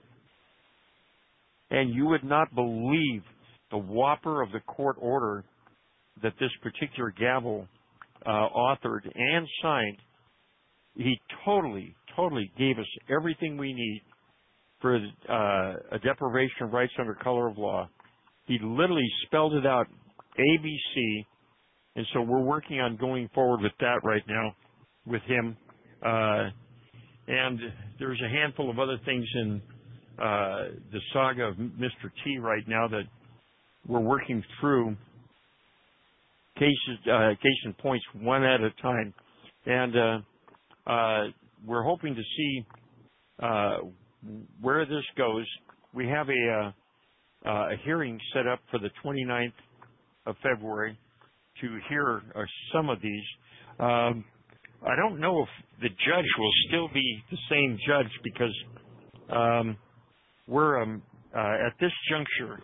And you would not believe the whopper of the court order that this particular gavel uh, authored and signed. He totally, totally gave us everything we need for uh, a deprivation of rights under color of law. He literally spelled it out, A B C, and so we're working on going forward with that right now with him. Uh, and there's a handful of other things in uh, the saga of Mister T right now that we're working through cases, uh, case in points one at a time. And uh, uh, we're hoping to see uh, where this goes. We have a, uh, a hearing set up for the twenty-ninth of February to hear uh, some of these. Um, I don't know if the judge will still be the same judge because um, we're um, uh, at this juncture.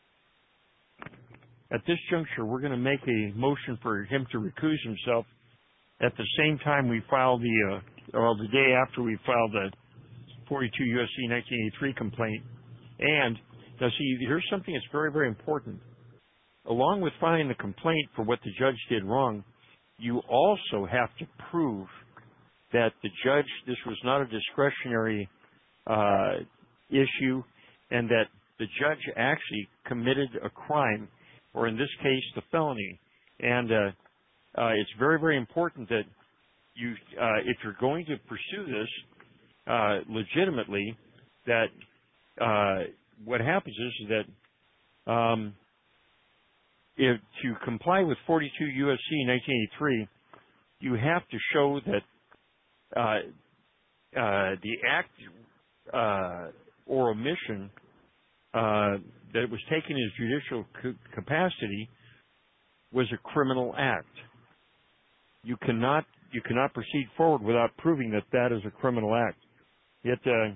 At this juncture, we're going to make a motion for him to recuse himself. At the same time, we file the, uh, or the day after we file the forty-two U S C nineteen eighty-three complaint. And now, see, here's something that's very, very important. Along with filing the complaint for what the judge did wrong, you also have to prove that the judge, this was not a discretionary uh, issue, and that the judge actually committed a crime, or in this case, the felony. And uh, uh, it's very, very important that you, uh, if you're going to pursue this uh, legitimately, that uh, what happens is that um, if to comply with forty-two U S C nineteen eighty-three, you have to show that uh, uh, the act uh, or omission uh, that was taken in judicial c- capacity was a criminal act. You cannot you cannot proceed forward without proving that that is a criminal act. It uh,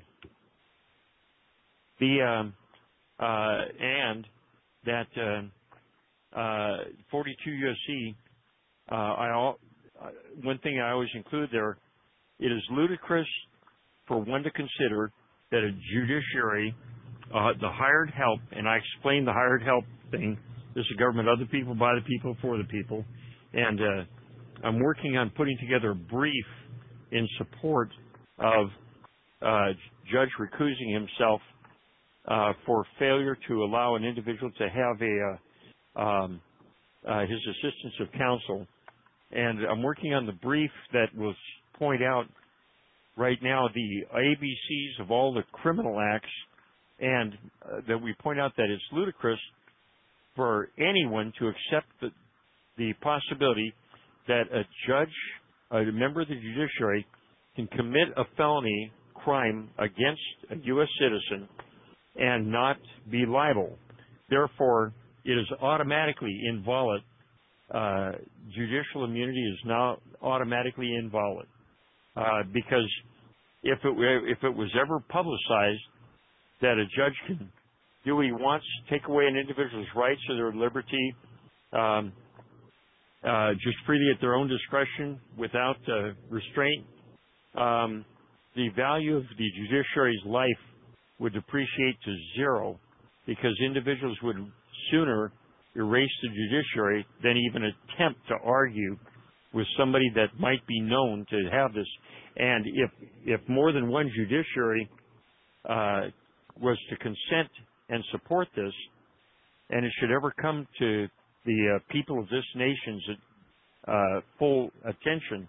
the um, uh, and that uh, uh, forty-two U S C. Uh, I all, uh, one thing I always include there. It is ludicrous for one to consider that a judiciary, uh, the hired help, and I explained the hired help thing. This is a government of the people, by the people, for the people, and uh, I'm working on putting together a brief in support of uh, Judge recusing himself uh, for failure to allow an individual to have a uh, um, uh, his assistance of counsel. And I'm working on the brief that will point out right now the A B Cs of all the criminal acts, and uh, that we point out that it's ludicrous for anyone to accept the, the possibility that a judge, a member of the judiciary, can commit a felony crime against a U S citizen and not be liable. Therefore, it is automatically invalid. Uh, judicial immunity is now automatically invalid uh, because if it were, if it was ever publicized that a judge can do what he wants, take away an individual's rights or their liberty, um, uh, just freely at their own discretion without uh, restraint, um, the value of the judiciary's life would depreciate to zero because individuals would sooner erase the judiciary than even attempt to argue with somebody that might be known to have this. And if if more than one judiciary uh, was to consent and support this, and it should ever come to the uh, people of this nation's uh, full attention,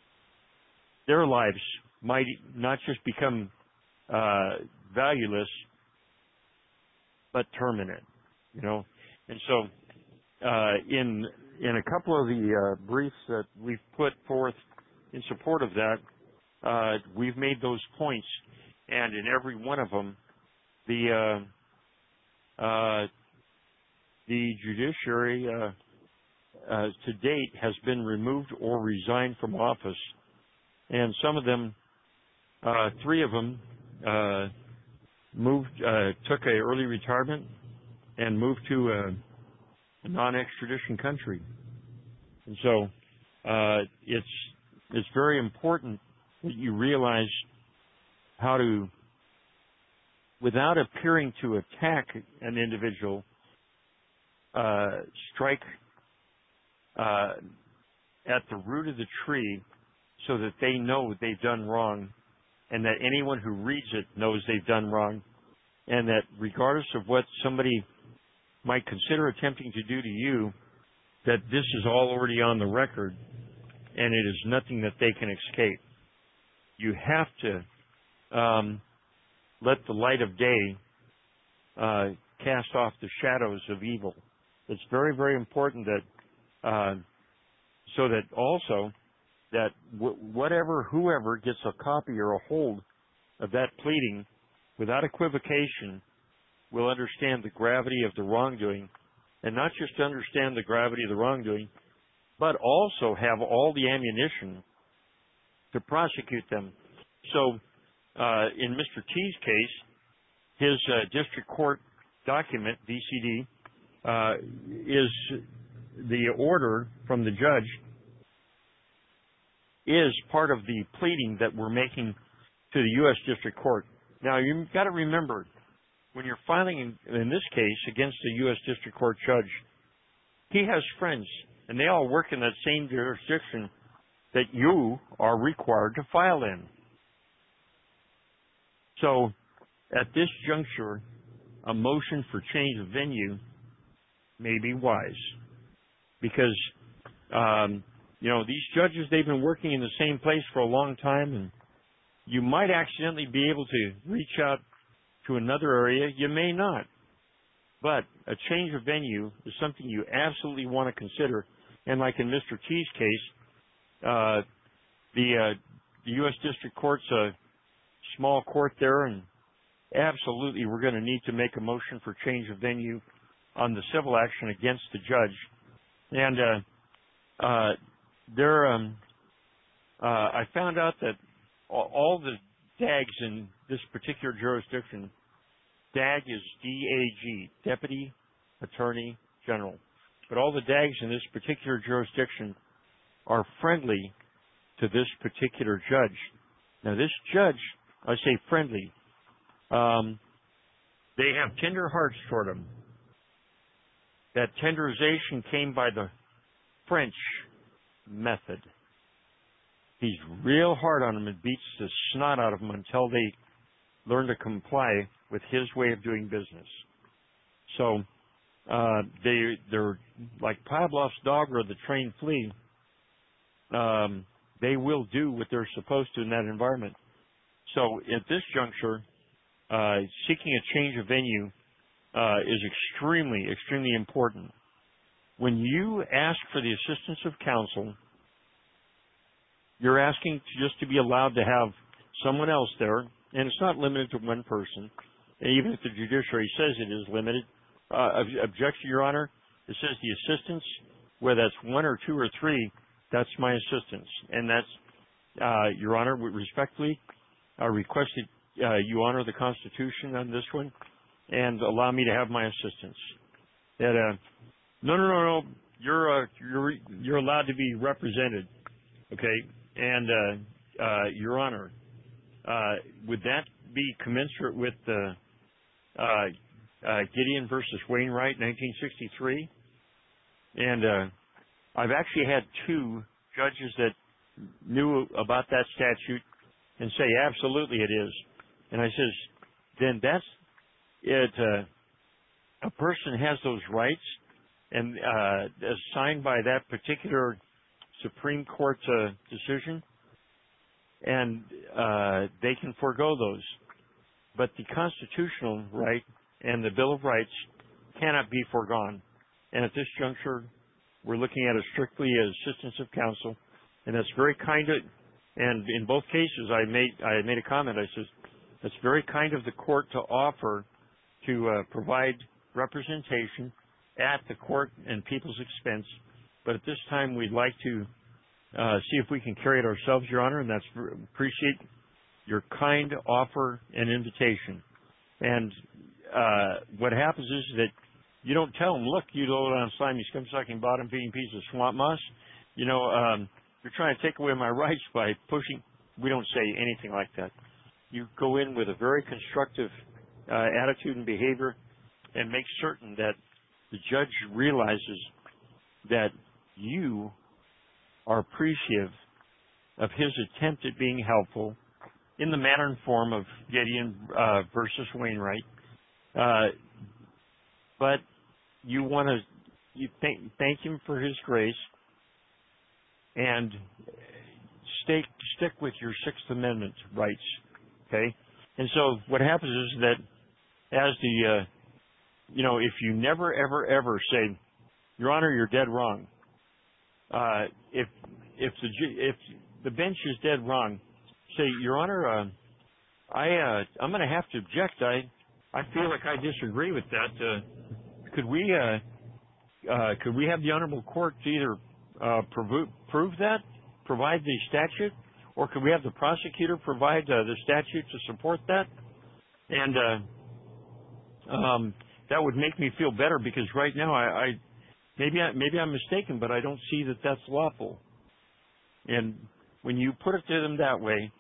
their lives might not just become uh, valueless, but terminate. You know. And so, uh, in in a couple of the uh, briefs that we've put forth in support of that, uh, we've made those points, and in every one of them, the uh, uh, the judiciary uh, uh, to date has been removed or resigned from office, and some of them, uh, three of them, uh, moved, uh, took a early retirement and moved to a, a non-extradition country. And so uh, it's it's very important that you realize how to, without appearing to attack an individual, uh, strike uh, at the root of the tree so that they know they've done wrong and that anyone who reads it knows they've done wrong, and that regardless of what somebody might consider attempting to do to you, that this is all already on the record and it is nothing that they can escape. You have to um, let the light of day uh, cast off the shadows of evil. It's very, very important that uh, so that also that w- whatever, whoever gets a copy or a hold of that pleading without equivocation will understand the gravity of the wrongdoing, and not just to understand the gravity of the wrongdoing, but also have all the ammunition to prosecute them. So uh, in Mister T's case, his uh, district court document, D C D, uh, is the order from the judge is part of the pleading that we're making to the U S District Court. Now, you've got to remember, when you're filing, in, in this case, against a U S District Court judge, he has friends, and they all work in that same jurisdiction that you are required to file in. So, at this juncture, a motion for change of venue may be wise, because um, you know, these judges, they've been working in the same place for a long time, and you might accidentally be able to reach out to another area. You may not. But a change of venue is something you absolutely want to consider. And like in Mister T's case, uh, the, uh, the U S District Court's a small court there, and absolutely we're going to need to make a motion for change of venue on the civil action against the judge. And uh, uh, there, um, uh, I found out that all the D A Gs in this particular jurisdiction, D A G is D A G, Deputy Attorney General. But all the D A Gs in this particular jurisdiction are friendly to this particular judge. Now, this judge, I say friendly, um, they have tender hearts toward him. That tenderization came by the French method. He's real hard on them and beats the snot out of them until they learn to comply with his way of doing business. So uh, they, they're like Pavlov's dog or the trained flea. Um, they will do what they're supposed to in that environment. So at this juncture, uh, seeking a change of venue uh, is extremely, extremely important. When you ask for the assistance of counsel, you're asking to just to be allowed to have someone else there, and it's not limited to one person. Even if the judiciary says it is limited, uh, objection, Your Honor, it says the assistance, whether that's one or two or three, that's my assistance. And that's, uh, Your Honor, respectfully, I request that uh, you honor the Constitution on this one and allow me to have my assistance. That, uh, no, no, no, no, you're, uh, you're, you're allowed to be represented, okay? And, uh, uh, Your Honor, uh, would that be commensurate with the, uh, uh, Gideon versus Wainwright, nineteen sixty-three? And, uh, I've actually had two judges that knew about that statute and say, absolutely it is. And I says, then that's it. Uh, a person has those rights and, uh, as signed by that particular Supreme Court uh, decision, and uh, they can forego those. But the constitutional right and the Bill of Rights cannot be foregone. And at this juncture, we're looking at it strictly as assistance of counsel, and that's very kind of. And in both cases, I made I made a comment. I said, that's very kind of the court to offer to uh, provide representation at the court and people's expense. But at this time, we'd like to uh, see if we can carry it ourselves, Your Honor, and that's appreciate your kind offer and invitation. And uh, what happens is that you don't tell them, look, you low down slimy, scum-sucking, bottom-feeding piece of swamp moss. You know, um, you're trying to take away my rights by pushing. We don't say anything like that. You go in with a very constructive uh, attitude and behavior and make certain that the judge realizes that you are appreciative of his attempt at being helpful in the manner and form of Gideon uh, versus Wainwright. Uh, but you want to you thank, thank him for his grace and stay, stick with your Sixth Amendment rights, okay? And so what happens is that as the, uh, you know, if you never, ever, ever say, Your Honor, you're dead wrong. Uh, if if the if the bench is dead wrong, say, Your Honor, uh, I uh, I'm going to have to object. I I feel like I disagree with that. Uh, could we uh, uh, could we have the honorable court to either uh, prove prove that, provide the statute, or could we have the prosecutor provide uh, the statute to support that? And uh, um, that would make me feel better because right now I. I Maybe I, maybe I'm mistaken, but I don't see that that's lawful. And when you put it to them that way,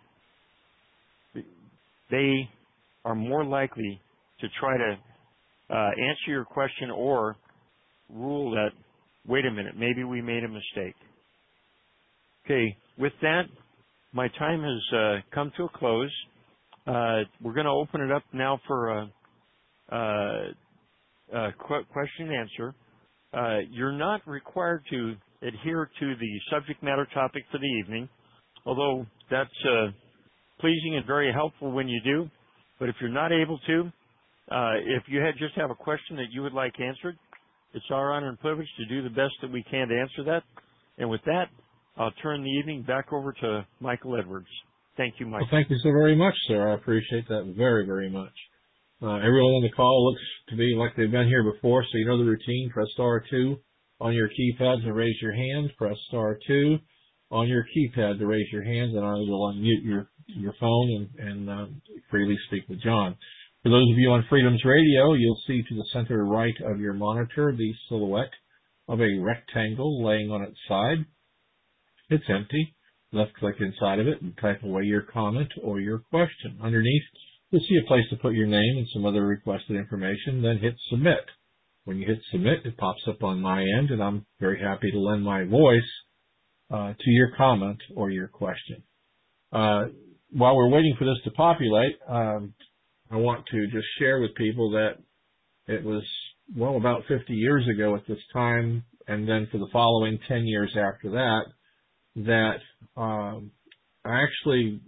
they are more likely to try to uh, answer your question or rule that, wait a minute, maybe we made a mistake. Okay, with that, my time has uh, come to a close. Uh, we're going to open it up now for a, a, a question and answer. Uh, you're not required to adhere to the subject matter topic for the evening, although that's uh, pleasing and very helpful when you do. But if you're not able to, uh, if you had just have a question that you would like answered, it's our honor and privilege to do the best that we can to answer that. And with that, I'll turn the evening back over to Michael Edwards. Thank you, Michael. Well, thank you so very much, sir. I appreciate that very, very much. Uh, everyone on the call looks to be like they've been here before, so you know the routine. Press star two on your keypad to raise your hand. Press star two on your keypad to raise your hands, and I will unmute your your phone and, and uh, freely speak with John. For those of you on Freedoms Radio, you'll see to the center right of your monitor the silhouette of a rectangle laying on its side. It's empty. Left-click inside of it and type away your comment or your question. Underneath, you'll see a place to put your name and some other requested information, then hit Submit. When you hit Submit, it pops up on my end, and I'm very happy to lend my voice uh, to your comment or your question. Uh, while we're waiting for this to populate, um, I want to just share with people that it was, well, about fifty years ago at this time, and then for the following ten years after that, that um, I actually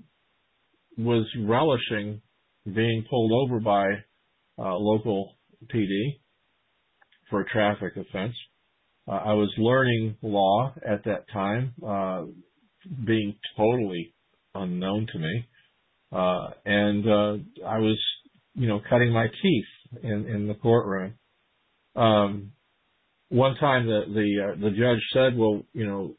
was relishing being pulled over by uh, local P D for a traffic offense. Uh, I was learning law at that time, uh, being totally unknown to me, uh, and uh, I was, you know, cutting my teeth in, in the courtroom. Um, one time the the, uh, the judge said, "Well, you know,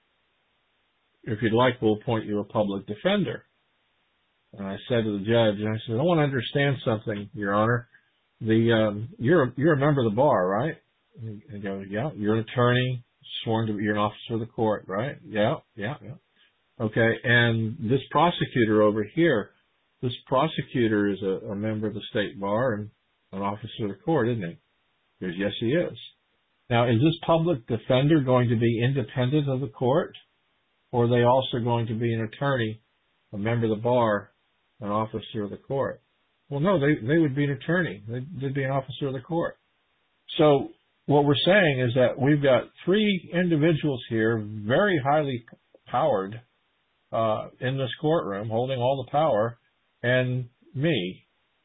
if you'd like, we'll appoint you a public defender." And I said to the judge, and I said, "I want to understand something, Your Honor. The um, you're a, you're a member of the bar, right?" And he goes, "Yeah." "You're an attorney, sworn to be, you're an officer of the court, right?" "Yeah, yeah, yeah." "Okay, and this prosecutor over here, this prosecutor is a, a member of the state bar and an officer of the court, isn't he?" He goes, "Yes, he is." "Now, is this public defender going to be independent of the court, or are they also going to be an attorney, a member of the bar, an officer of the court?" "Well, no, they they would be an attorney. They'd, they'd be an officer of the court." So what we're saying is that we've got three individuals here, very highly powered, uh, in this courtroom, holding all the power, and me.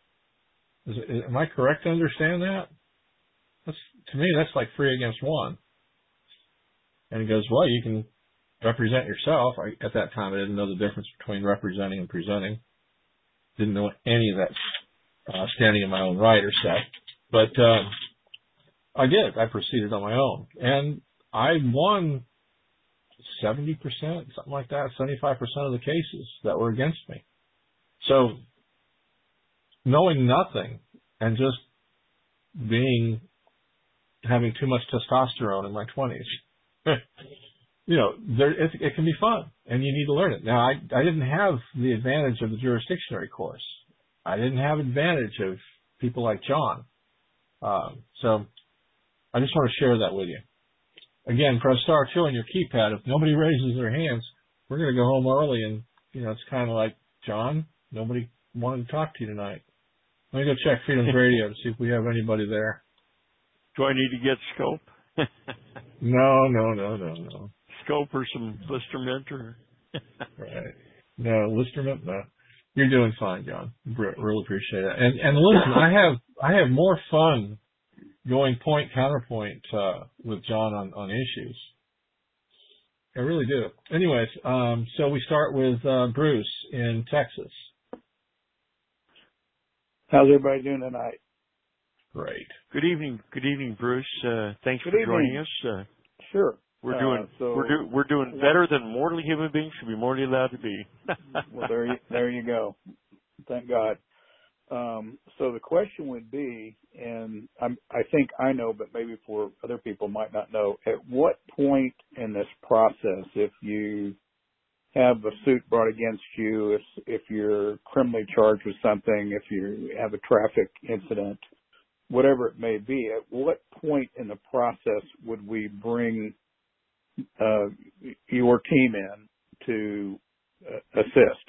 Is, is, am I correct to understand that? That's, to me, that's like three against one. And he goes, "Well, you can represent yourself." I, at that time, I didn't know the difference between representing and presenting. Didn't know any of that uh, standing in my own right or set. But uh, I did. I proceeded on my own. And I won seventy percent, something like that, seventy-five percent of the cases that were against me. So knowing nothing and just being, having too much testosterone in my twenties, you know, there, it, it can be fun, and you need to learn it. Now, I, I didn't have the advantage of the jurisdictionary course. I didn't have advantage of people like John. Um, so I just want to share that with you. Again, press star two on your keypad. If nobody raises their hands, we're going to go home early, and, you know, it's kind of like, "John, nobody wanted to talk to you tonight." Let me go check Freedom's Radio to see if we have anybody there. Do I need to get scope? No, no, no, no, no. Scope or some Listermint or? Right. No, Listermint, no. You're doing fine, John. Really appreciate it. And and listen, I have I have more fun going point counterpoint uh, with John on, on issues. I really do. Anyways, um, so we start with uh, Bruce in Texas. How's everybody doing tonight? Great. Good evening, good evening, Bruce. Uh, thanks Good for evening. joining us. Uh, Sure. we're Uh, doing so, we're do, we're doing better than mortal human beings should be mortally allowed to be. well, there you there you go. Thank God. Um, so the question would be, and I'm, I think I know, but maybe for other people might not know, at what point in this process, if you have a suit brought against you, if if you're criminally charged with something, if you have a traffic incident, whatever it may be, at what point in the process would we bring uh, your team in to uh, assist?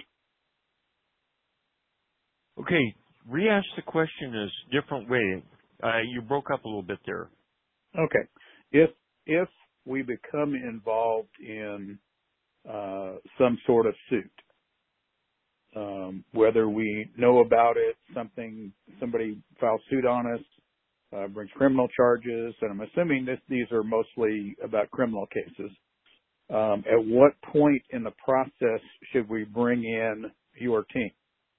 Okay, re-ask the question in a different way. Uh, you broke up a little bit there. Okay. If if we become involved in uh, some sort of suit, um, whether we know about it, something somebody files suit on us, uh, brings criminal charges, and I'm assuming this, these are mostly about criminal cases. Um, at what point in the process should we bring in your team?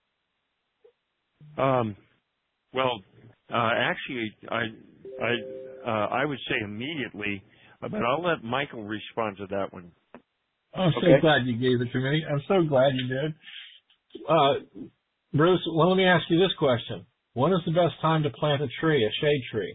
Um, well, uh, actually, I I uh, I would say immediately, but I'll let Michael respond to that one. I'm so Okay. glad you gave it to me. I'm so glad you did. Uh, Bruce, well, let me ask you this question. When is the best time to plant a tree, a shade tree?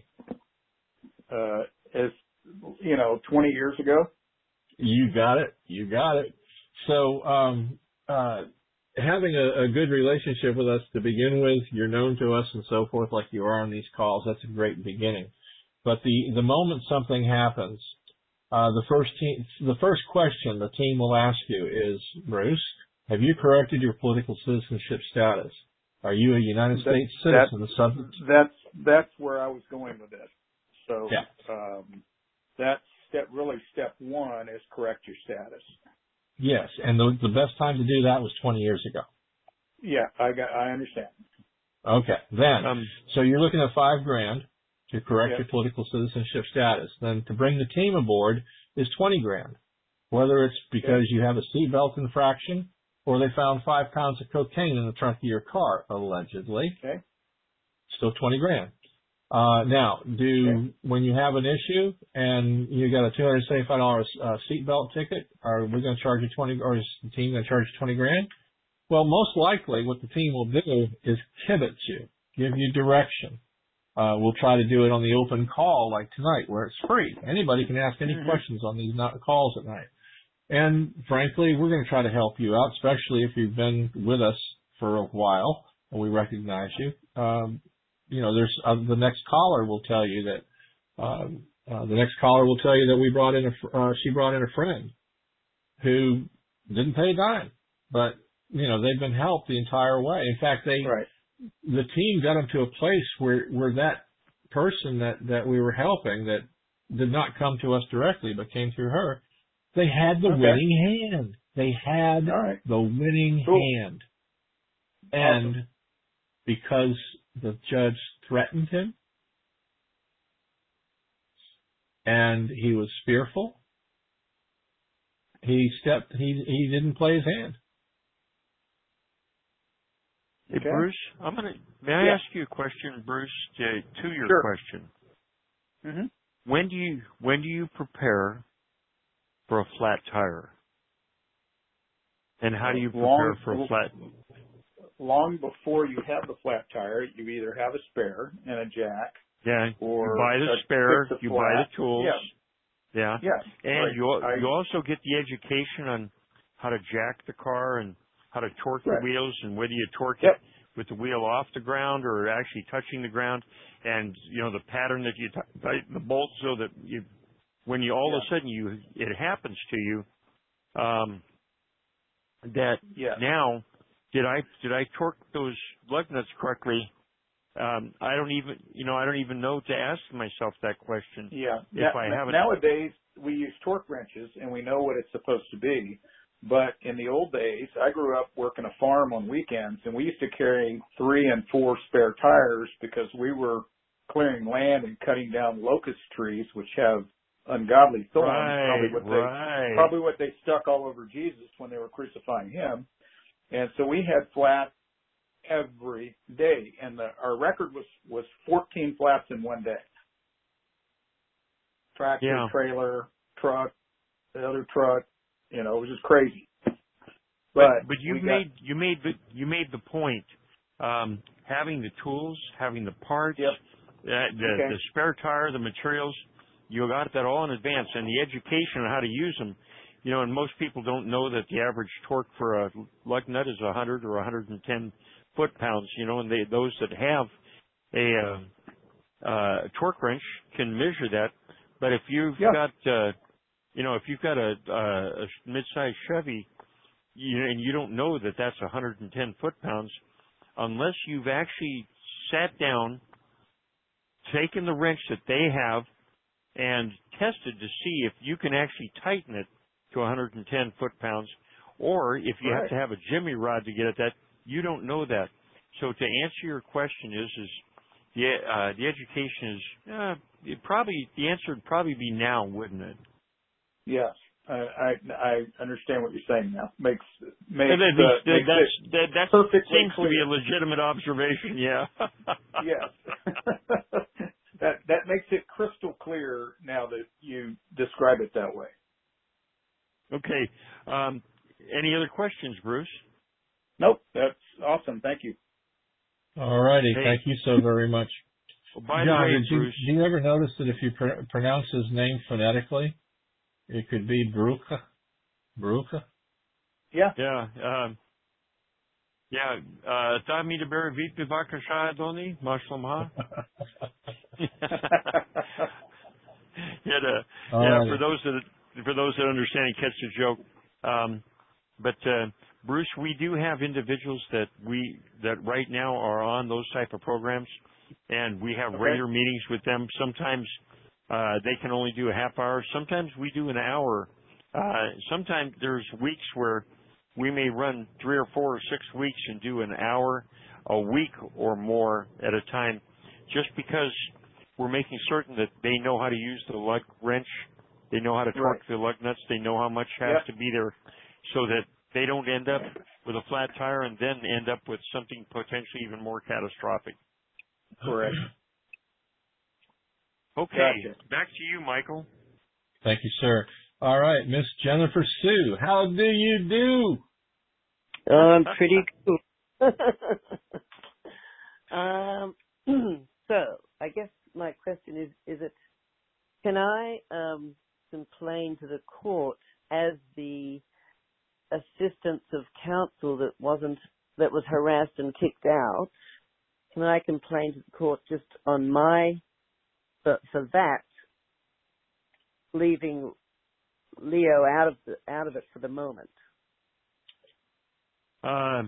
Uh, as, you know, twenty years ago? You got it. You got it. So, um, uh, having a, a good relationship with us to begin with, you're known to us and so forth like you are on these calls, that's a great beginning. But the, the moment something happens, uh, the first team, the first question the team will ask you is, Bruce, have you corrected your political citizenship status? Are you a United that, States that, citizen? The subject? That's, that's where I was going with this. So, Yeah. um, that's step, really step one is correct your status. Yes. And the, the best time to do that was twenty years ago. Yeah, I got, I understand. Okay. Then, Um, so you're looking at five grand to correct Yep. your political citizenship status. Then to bring the team aboard is twenty grand. Whether it's because Okay. you have a seatbelt infraction or they found five pounds of cocaine in the trunk of your car, allegedly, Okay. still twenty grand. Uh, now, do, Okay. when you have an issue and you got a two hundred seventy-five dollars uh, seatbelt ticket, are we going to charge you twenty, or is the team going to charge you twenty grand? Well, most likely what the team will do is kibitz you, give you direction. Uh, we'll try to do it on the open call like tonight where it's free. Anybody can ask any Mm-hmm. questions on these not- calls at night. And frankly, we're going to try to help you out, especially if you've been with us for a while and we recognize you. Um, you know, there's uh, the next caller will tell you that, um, uh, the next caller will tell you that we brought in a, fr- uh, she brought in a friend who didn't pay a dime, but you know, they've been helped the entire way. In fact, they, Right. the team got them to a place where, where that person that, that we were helping that did not come to us directly, but came through her, they had the Okay. winning hand. They had All right. the winning Cool. hand. And Awesome. because the judge threatened him and he was fearful, he stepped, he, he didn't play his hand. Hey, Okay. Bruce, I'm gonna. May I Yeah. ask you a question, Bruce? To, to your Sure. question, Mm-hmm. when do you when do you prepare for a flat tire, and how do you prepare Long, for a flat? long before you have the flat tire, you either have a spare and a jack, Yeah, or you buy the a- spare, fix the you flat. buy the tools. Yeah. Yeah, Yes. and Right. you I, you also get the education on how to jack the car and how to torque Right. the wheels, and whether you torque Yep. it with the wheel off the ground or actually touching the ground, and you know the pattern that you t- tighten the bolt so that you, when you all of a Yeah. sudden you it happens to you, um, that Yes. now did I did I torque those lug nuts correctly? Um, I don't even you know I don't even know to ask myself that question Yeah. if Na- I na- haven't. nowadays we use torque wrenches and we know what it's supposed to be. But in the old days, I grew up working a farm on weekends, and we used to carry three and four spare tires because we were clearing land and cutting down locust trees, which have ungodly thorns. Right, probably what right. they probably what they stuck all over Jesus when they were crucifying him. And so we had flats every day, and the, our record was was fourteen flats in one day. Tractor, Yeah. trailer, truck, the other truck. You know, it was just crazy. But But, but you we got, made you made the you made the point. Um, having the tools, having the parts, Yep. uh, the Okay. the spare tire, the materials, you got that all in advance, and the education on how to use them. You know, and most people don't know that the average torque for a lug nut is one hundred or one hundred ten foot pounds. You know, and they those that have a uh, uh, torque wrench can measure that. But if you've Yeah. got uh, you know, if you've got a, a, a mid-sized Chevy, you, and you don't know that that's one hundred ten foot-pounds, unless you've actually sat down, taken the wrench that they have, and tested to see if you can actually tighten it to one hundred ten foot-pounds, or if you Right. have to have a jimmy rod to get at that, you don't know that. So to answer your question is, is the, uh, the education is, uh, it probably, the answer would probably be now, wouldn't it? Yes, I, I I understand what you're saying now. Makes makes, At least, uh, that, makes that's, it that, that perfectly seems to be a clear. legitimate observation, yeah. Yes, that that makes it crystal clear now that you describe it that way. Okay. Um, any other questions, Bruce? Nope, that's awesome. Thank you. All righty. Hey. Thank you so very much. Well, by John, the way, did you, Bruce. do you ever notice that if you pr- pronounce his name phonetically, it could be Bruca? Bruca? Yeah. Yeah. Um, yeah. Uh, Tami de Beravit Bivakashaya Doni, Mashlamha. Yeah, uh, yeah. For those that for those that understand and catch the joke, um, but uh, Bruce, we do have individuals that we that right now are on those type of programs, and we have Okay. regular meetings with them. Sometimes uh, they can only do a half hour. Sometimes we do an hour. Uh, sometimes there's weeks where we may run three or four or six weeks and do an hour a week or more at a time, just because we're making certain that they know how to use the lug wrench, they know how to torque Right. the lug nuts, they know how much has Yep. to be there, so that they don't end up with a flat tire and then end up with something potentially even more catastrophic. Correct. Okay, Gotcha. back to you, Michael. Thank you, sir. All right, Miss Jennifer Sue, how do you do? Um, pretty cool. um, so I guess my question is: Is it? Can I um, complain to the court as the assistance of counsel that wasn't that was harassed and kicked out? Can I complain to the court just on my for, for that, leaving Leo out of the out of it for the moment? Um,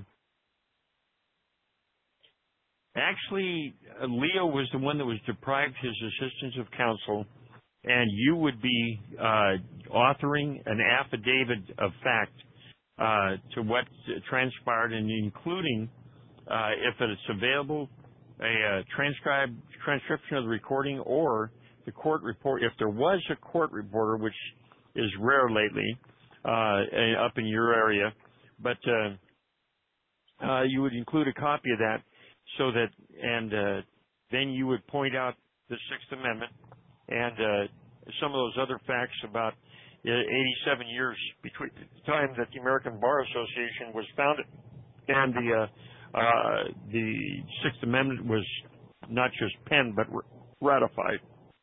actually, uh, Leo was the one that was deprived his assistance of counsel, and you would be uh, authoring an affidavit of fact uh, to what transpired, and including, uh, if it's available, a, uh transcribe transcription of the recording or the court report. If there was a court reporter, which is rare lately uh, up in your area, but uh, Uh, you would include a copy of that so that, and uh, then you would point out the Sixth Amendment and uh, some of those other facts about uh, eighty-seven years between the time that the American Bar Association was founded and the uh, uh, the Sixth Amendment was not just penned but ratified.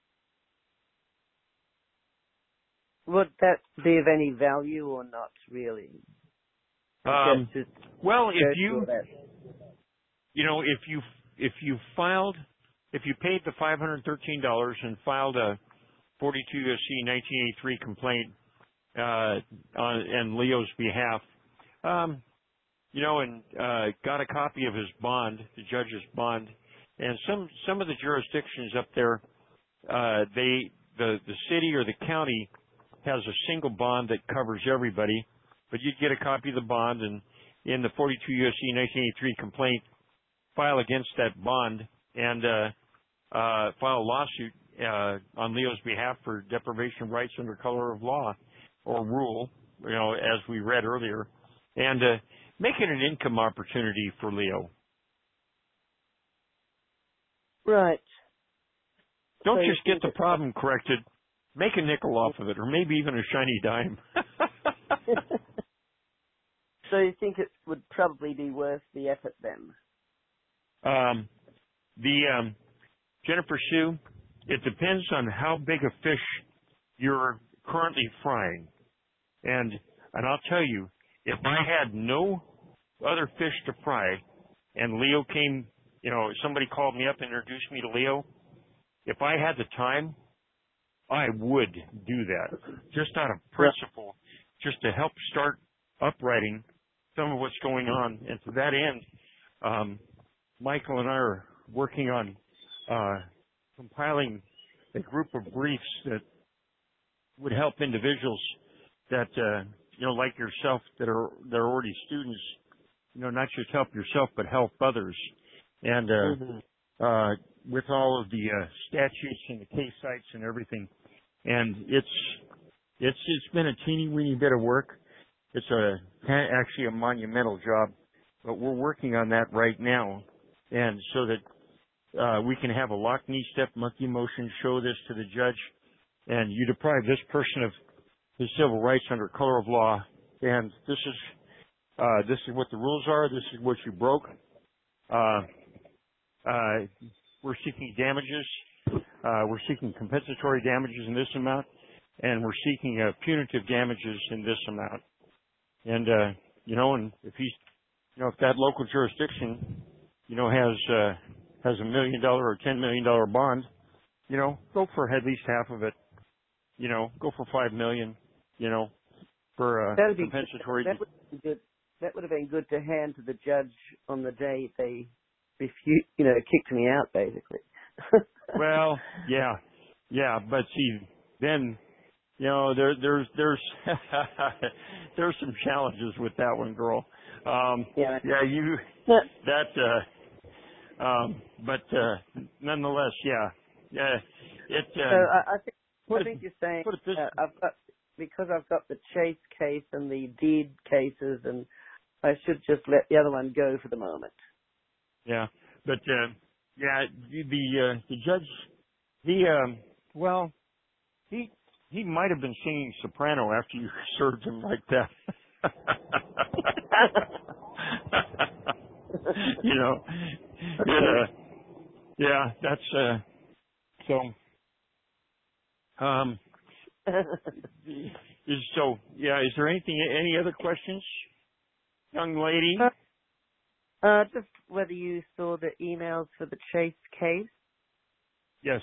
Would that be of any value or not really? Um, Just well, go if you through that. you know, if you if you filed, if you paid the five hundred thirteen dollars and filed a forty-two U S C nineteen eighty-three complaint uh, on in Leo's behalf, um, you know, and uh, got a copy of his bond, the judge's bond, and some some of the jurisdictions up there, uh, they the the city or the county has a single bond that covers everybody, but you'd get a copy of the bond and in the forty-two U S C nineteen eighty-three complaint, file against that bond and uh, uh, file a lawsuit uh, on Leo's behalf for deprivation of rights under color of law or rule, you know, as we read earlier, and uh, make it an income opportunity for Leo. Right. Don't So just get the problem corrected. Make a nickel off of it, or maybe even a shiny dime. So you think it would probably be worth the effort then? Um, the um, Jennifer Sue, it depends on how big a fish you're currently frying, and and I'll tell you, if I had no other fish to fry, and Leo came, you know, somebody called me up and introduced me to Leo, if I had the time, I would do that, just out of principle, just to help start uprighting some of what's going on. And to that end, um, Michael and I are working on uh, compiling a group of briefs that would help individuals that, uh, you know, like yourself, that are that are already students, you know, not just help yourself, but help others. And uh, Mm-hmm. uh, with all of the uh, statutes and the case sites and everything. And it's it's it's been a teeny weeny bit of work. It's a actually a monumental job, but we're working on that right now, and so that uh, we can have a lock knee step monkey motion, show this to the judge, and you deprive this person of his civil rights under color of law, and this is Uh, this is what the rules are. This is what you broke. Uh, uh, we're seeking damages. Uh, we're seeking compensatory damages in this amount, and we're seeking uh, punitive damages in this amount. And uh, you know, and if he's, you know, if that local jurisdiction, you know, has uh, has a million dollar or ten million dollar bond, you know, go for at least half of it. You know, go for five million. You know, for uh, That'd be compensatory. that would be good. That would have been good to hand to the judge on the day they refused, you know, kicked me out, basically. Well, yeah, yeah, but see, then, you know, there, there's, there's, there's some challenges with that one, girl. Um, yeah, yeah, you, that, uh, um, but, uh, nonetheless, yeah, yeah, it, uh, so I, I think, I it, think you're saying, put it this, uh, I've got, because I've got the Chase case and the deed cases, and I should just let the other one go for the moment. yeah, but, uh, yeah, the, the, uh, the judge, he, um, well, he, he might have been singing soprano after you served him like that. You know, yeah, yeah, that's, uh, so, um, is, so, yeah, is there anything, any other questions, young lady? Uh, uh, just whether you saw the emails for the Chase case. Yes.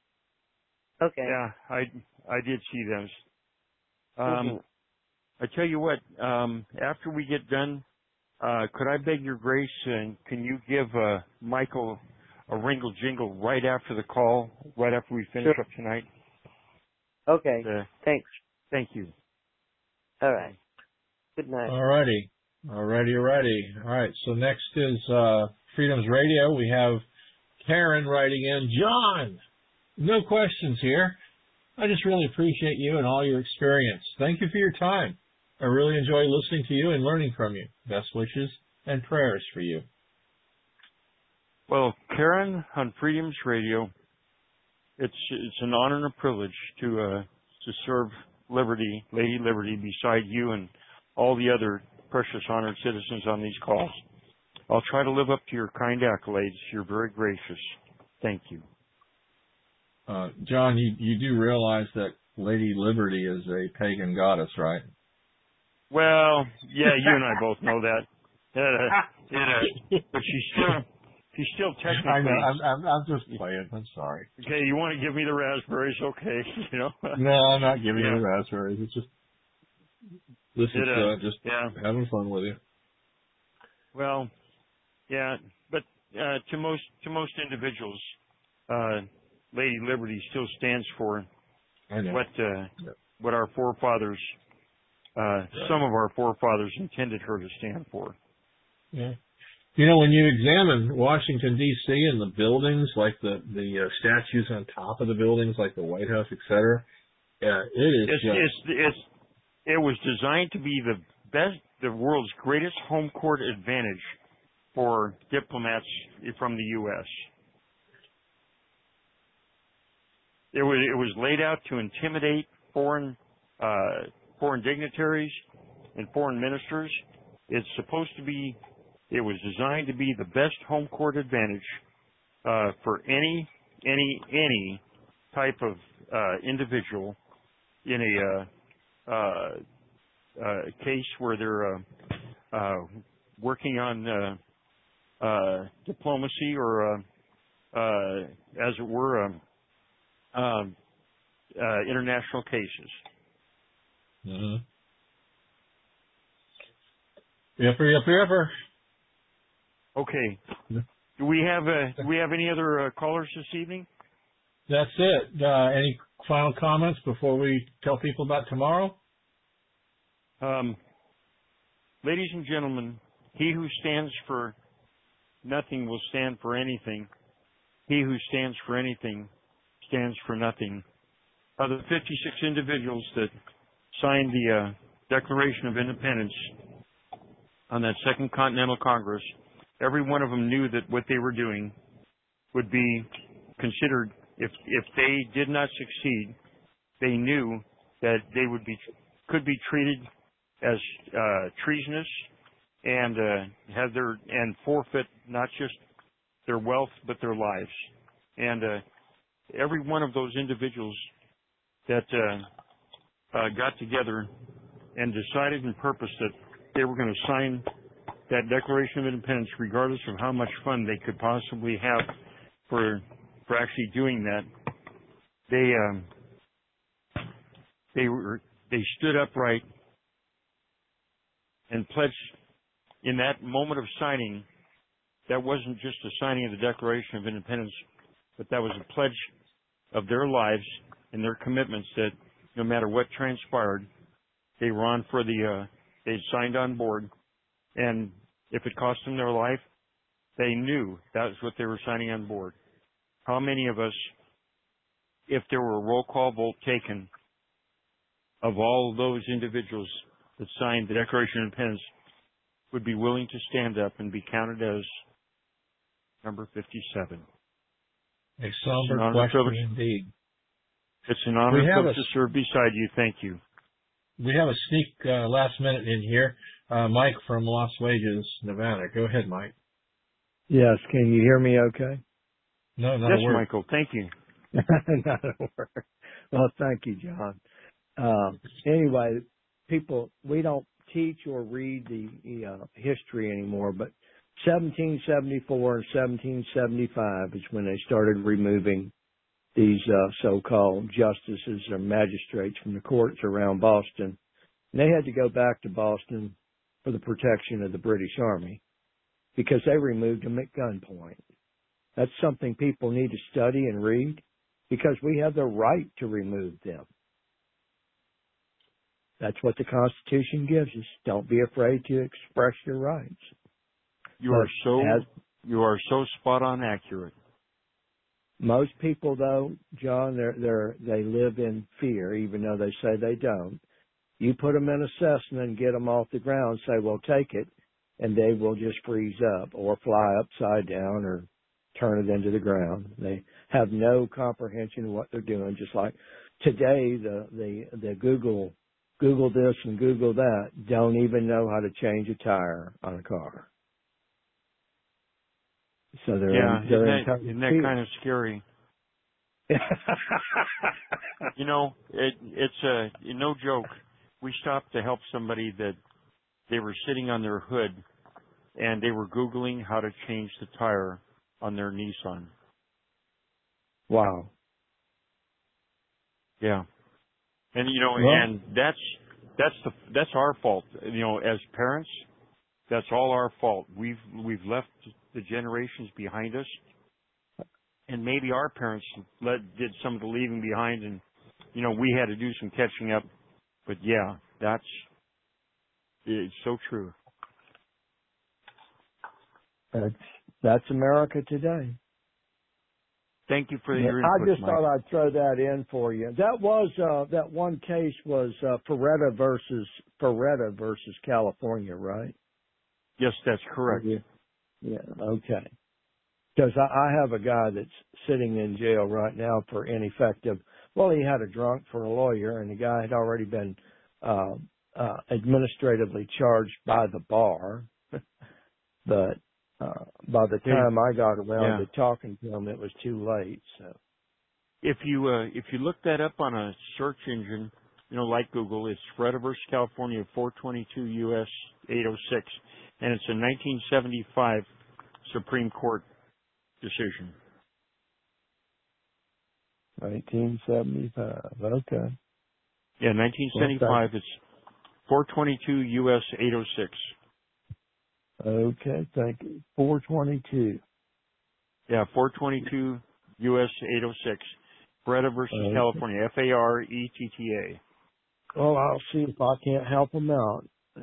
Okay. Yeah, I, I did see those. Um, Mm-hmm. I tell you what, um, after we get done, uh, could I beg your grace and can you give, uh, Michael a ringle jingle right after the call, right after we finish Sure. up tonight? Okay. Uh, Thanks. thank you. All right. Good night. All righty. All righty, all righty. All right, so next is uh, Freedom's Radio. We have Karen writing in. John, no questions here. I just really appreciate you and all your experience. Thank you for your time. I really enjoy listening to you and learning from you. Best wishes and prayers for you. Well, Karen on Freedom's Radio, it's it's an honor and a privilege to uh, to serve Liberty, Lady Liberty, beside you and all the other precious honored citizens on these calls. I'll try to live up to your kind accolades. You're very gracious. Thank you. Uh, John, you, you do realize that Lady Liberty is a pagan goddess, right? Well, yeah, you and I both know that. Uh, uh, but she's still, she's still technically. I know. I'm, I'm, I'm just playing. I'm sorry. Okay, you want to give me the raspberries? Okay, you know. No, I'm not giving Yeah. you the raspberries. It's just this It, is uh, uh, just yeah. having fun with you. Well, yeah, but uh, to most to most individuals, uh, Lady Liberty still stands for I know. what uh, Yep. what our forefathers, uh, Right. some of our forefathers intended her to stand for. Yeah. You know, when you examine Washington, D C and the buildings, like the, the uh, statues on top of the buildings, like the White House, et cetera, yeah, it is It's, just... it's, it's, it was designed to be the best, the world's greatest home court advantage for diplomats from the U S It was, it was laid out to intimidate foreign, uh, foreign dignitaries and foreign ministers. It's supposed to be, it was designed to be the best home court advantage, uh, for any, any, any type of, uh, individual in a, uh, uh, uh, case where they're, uh, uh, working on, uh, uh, diplomacy or, uh, uh, as it were, um, um, uh, international cases. Mm-hmm. Yipper, yipper, yipper. Okay. Yeah. Do we have, uh, do we have any other uh, callers this evening? That's it. Uh, any final comments before we tell people about tomorrow? Um, ladies and gentlemen, he who stands for nothing will stand for anything. He who stands for anything stands for nothing. Of the fifty-six individuals that signed the uh, Declaration of Independence on that Second Continental Congress, every one of them knew that what they were doing would be considered, if if they did not succeed, they knew that they would be could be treated as uh, treasonous and uh, have their and forfeit not just their wealth but their lives. And uh, every one of those individuals that uh, uh, got together and decided and purposed that they were going to sign that Declaration of Independence, regardless of how much fun they could possibly have for for actually doing that, they um, they were they stood upright and pledged in that moment of signing. That wasn't just a signing of the Declaration of Independence, but that was a pledge of their lives and their commitments that no matter what transpired, they were on for the, uh, they signed on board. And if it cost them their life, they knew that was what they were signing on board. How many of us, if there were a roll call vote taken of all those individuals that signed the Declaration of Independence, would be willing to stand up and be counted as number fifty-seven? A somber question indeed. It's an honor to serve beside you. Thank you. We have a sneak uh, last minute in here. Uh, Mike from Las Vegas, Nevada. Go ahead, Mike. Yes. Can you hear me okay? No, not yes, a word. Michael. Thank you. Not a word. Well, thank you, John. Um, anyway, people, we don't teach or read the uh, history anymore, but seventeen seventy-four and seventeen seventy-five is when they started removing these uh, so-called justices or magistrates from the courts around Boston. And they had to go back to Boston for the protection of the British Army because they removed them at gunpoint. That's something people need to study and read because we have the right to remove them. That's what the Constitution gives us. Don't be afraid to express your rights. You But are so as, you are so spot on accurate. Most people, though, John, they're, they're, they live in fear, even though they say they don't. You put them in a Cessna and get them off the ground, say, well, take it, and they will just freeze up or fly upside down or turn it into the ground. They have no comprehension of what they're doing, just like today the, the, the Google Google this and Google that don't even know how to change a tire on a car. So they're yeah, in, they're isn't that, isn't that kind of scary? You know, it, it's a no joke. We stopped to help somebody that they were sitting on their hood and they were Googling how to change the tire on their Nissan. Wow. Yeah. And you know, well, and that's that's the that's our fault. You know, as parents, that's all our fault. We've we've left the generations behind us, and maybe our parents led, did some of the leaving behind, and you know, we had to do some catching up. But yeah, that's it's so true. That's that's America today. Thank you for Yeah, your input, I just Mike. thought I'd throw that in for you. That was uh, that one case was uh, Ferretta versus Ferretta versus California, right? Yes, that's correct. Yeah. Yeah. Okay. Because I, I have a guy that's sitting in jail right now for ineffective. Well, he had a drunk for a lawyer, and the guy had already been uh, uh, administratively charged by the bar, but. Uh, by the time I got around yeah. to talking to him, it was too late. So, if you uh, if you look that up on a search engine, you know, like Google, it's Ferretta versus California, four twenty-two U S eight oh six, and it's a nineteen seventy-five Supreme Court decision. nineteen seventy-five. Okay. Yeah, nineteen seventy-five. It's four twenty-two U S eight oh six. Okay, thank you. four twenty-two. Yeah, four twenty-two U S eight oh six. Ferretta versus okay. California. F A R E T T A. Well, I'll see if I can't help them out.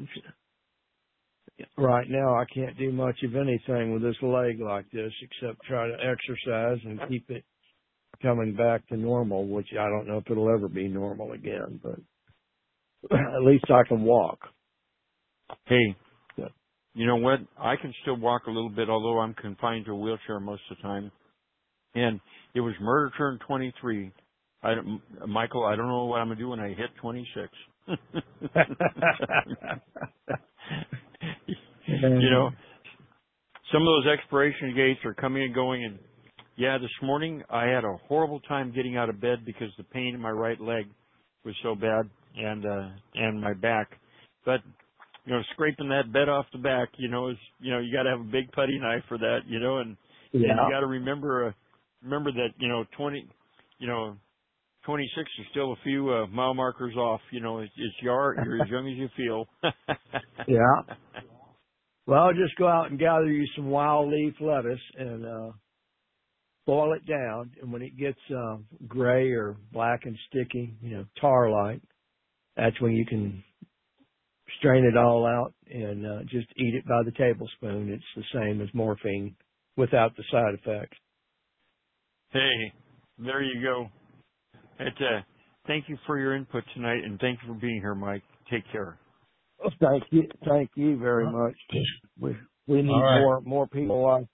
Right now, I can't do much of anything with this leg like this except try to exercise and keep it coming back to normal, which I don't know if it'll ever be normal again, but at least I can walk. Hey. Yeah. You know what? I can still walk a little bit, although I'm confined to a wheelchair most of the time. And it was murder turn twenty-three. I don't, Michael, I don't know what I'm going to do when I hit twenty-six. You know, some of those expiration dates are coming and going, and yeah, this morning I had a horrible time getting out of bed because the pain in my right leg was so bad, and uh, and my back. But you know, scraping that bed off the back, you know, is you know, you got to have a big putty knife for that, you know, and Yeah. and you got to remember uh, remember that you know twenty, you know, twenty-six is still a few uh, mile markers off. You know, it's, it's your you're as young as you feel. Yeah. Well, just go out and gather you some wild leaf lettuce and uh, boil it down. And when it gets uh, gray or black and sticky, you know, tar-like, that's when you can strain it all out and uh, just eat it by the tablespoon. It's the same as morphine without the side effects. Hey, there you go. It, uh, thank you for your input tonight, and thank you for being here, Mike. Take care. Well, thank you, thank you very much. We we need right. more more people like.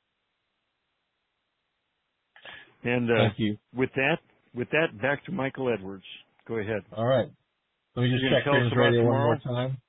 And uh, Thank you. with that, with that, back to Michael Edwards. Go ahead. All right. Let me just You gonna check tell us Freedom's about Radio one tomorrow? more time.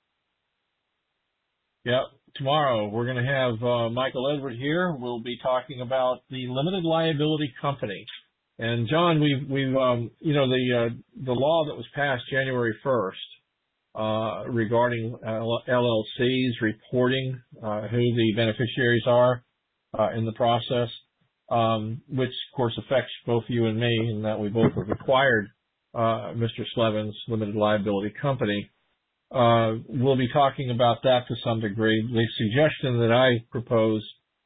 Yep. Tomorrow we're going to have uh, Michael Edward here. We'll be talking about the limited liability company. And John, we've we've um, you know the uh, the law that was passed January first uh, regarding L L Cs reporting uh, who the beneficiaries are uh, in the process, um, which of course affects both you and me, in that we both have acquired uh, Mister Slevin's limited liability company. Uh, we'll be talking about that to some degree. The suggestion that I propose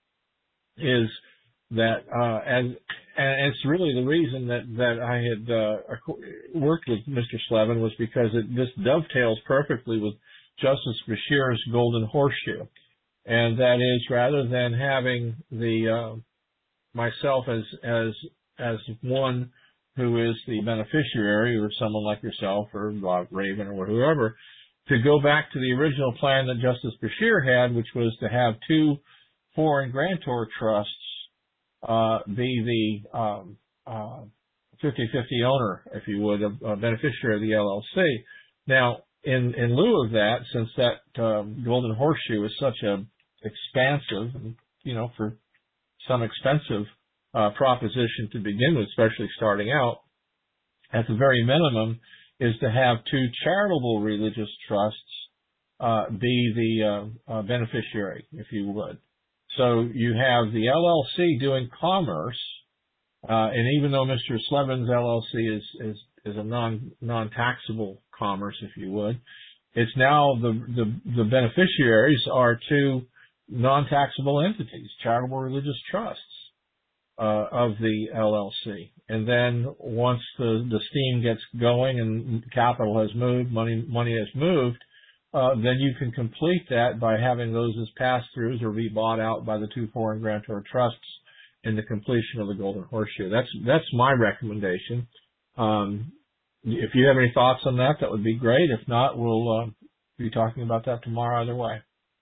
is that, uh, as, and it's really the reason that, that I had, uh, worked with Mister Slevin was because it, this dovetails perfectly with Justice Bashir's golden horseshoe. And that is, rather than having the, uh, myself as, as, as one who is the beneficiary, or someone like yourself or Bob Raven or whoever, to go back to the original plan that Justice Bashir had, which was to have two foreign grantor trusts uh, be the um, uh, fifty-fifty owner, if you would, of uh, beneficiary of the L L C. Now, in, in lieu of that, since that um, golden horseshoe is such a expansive, you know, for some expensive uh, proposition to begin with, especially starting out, at the very minimum, is to have two charitable religious trusts uh, be the uh, uh, beneficiary, if you would. So you have the L L C doing commerce, uh, and even though Mister Slevin's L L C is is is a non non taxable commerce, if you would, it's now the the, the beneficiaries are two non taxable entities, charitable religious trusts uh, of the L L C. And then once the, the steam gets going and capital has moved, money money has moved, uh, then you can complete that by having those as pass-throughs or be bought out by the two foreign grantor trusts in the completion of the golden horseshoe. That's that's my recommendation. Um, if you have any thoughts on that, that would be great. If not, we'll uh, be talking about that tomorrow either way.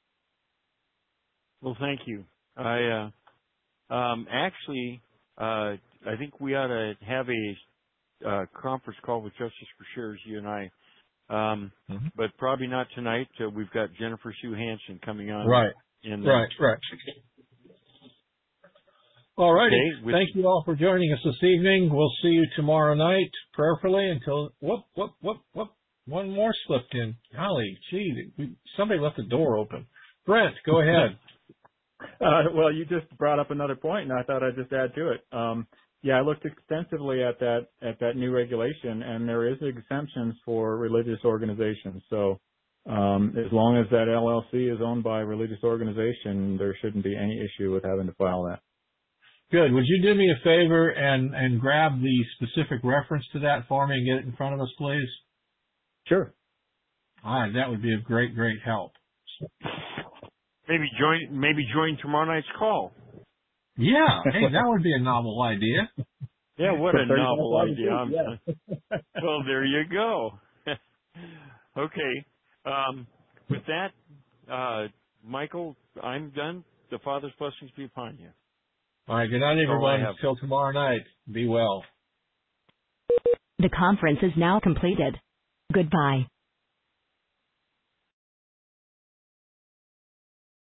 Well, thank you. I uh, um, actually, uh, I think we ought to have a uh, conference call with Justice Bashir, you and I, um, mm-hmm. but probably not tonight. Uh, we've got Jennifer Sue Hansen coming on. Right. In the, right. Right. All righty. Okay, with, Thank you all for joining us this evening. We'll see you tomorrow night, prayerfully, until whoop whoop whoop whoop. One more slipped in. Golly, gee, somebody left the door open. Brent, go ahead. Uh, well, you just brought up another point, and I thought I'd just add to it. Um, yeah, I looked extensively at that at that new regulation, and there is exemptions for religious organizations. So, um, as long as that L L C is owned by a religious organization, there shouldn't be any issue with having to file that. Good. Would you do me a favor and and grab the specific reference to that for me and get it in front of us, please? Sure. All right, that would be a great, great help. maybe join maybe join tomorrow night's call. Yeah, hey, that would be a novel idea. Yeah, what a novel idea. Yeah. Well, there you go. Okay. Um, with that, uh, Michael, I'm done. The Father's blessings be upon you. All right, good night, everyone. Until tomorrow night. Be well. The conference is now completed. Goodbye.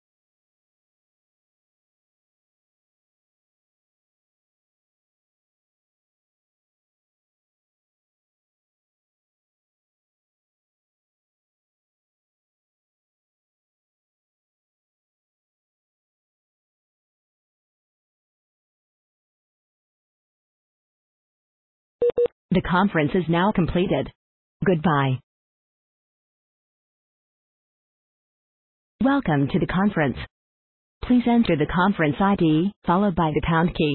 The conference is now completed. Goodbye. Welcome to the conference. Please enter the conference I D, followed by the pound key.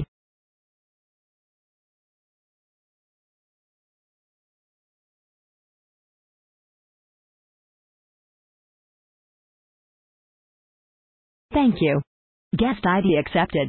Thank you. Guest I D accepted.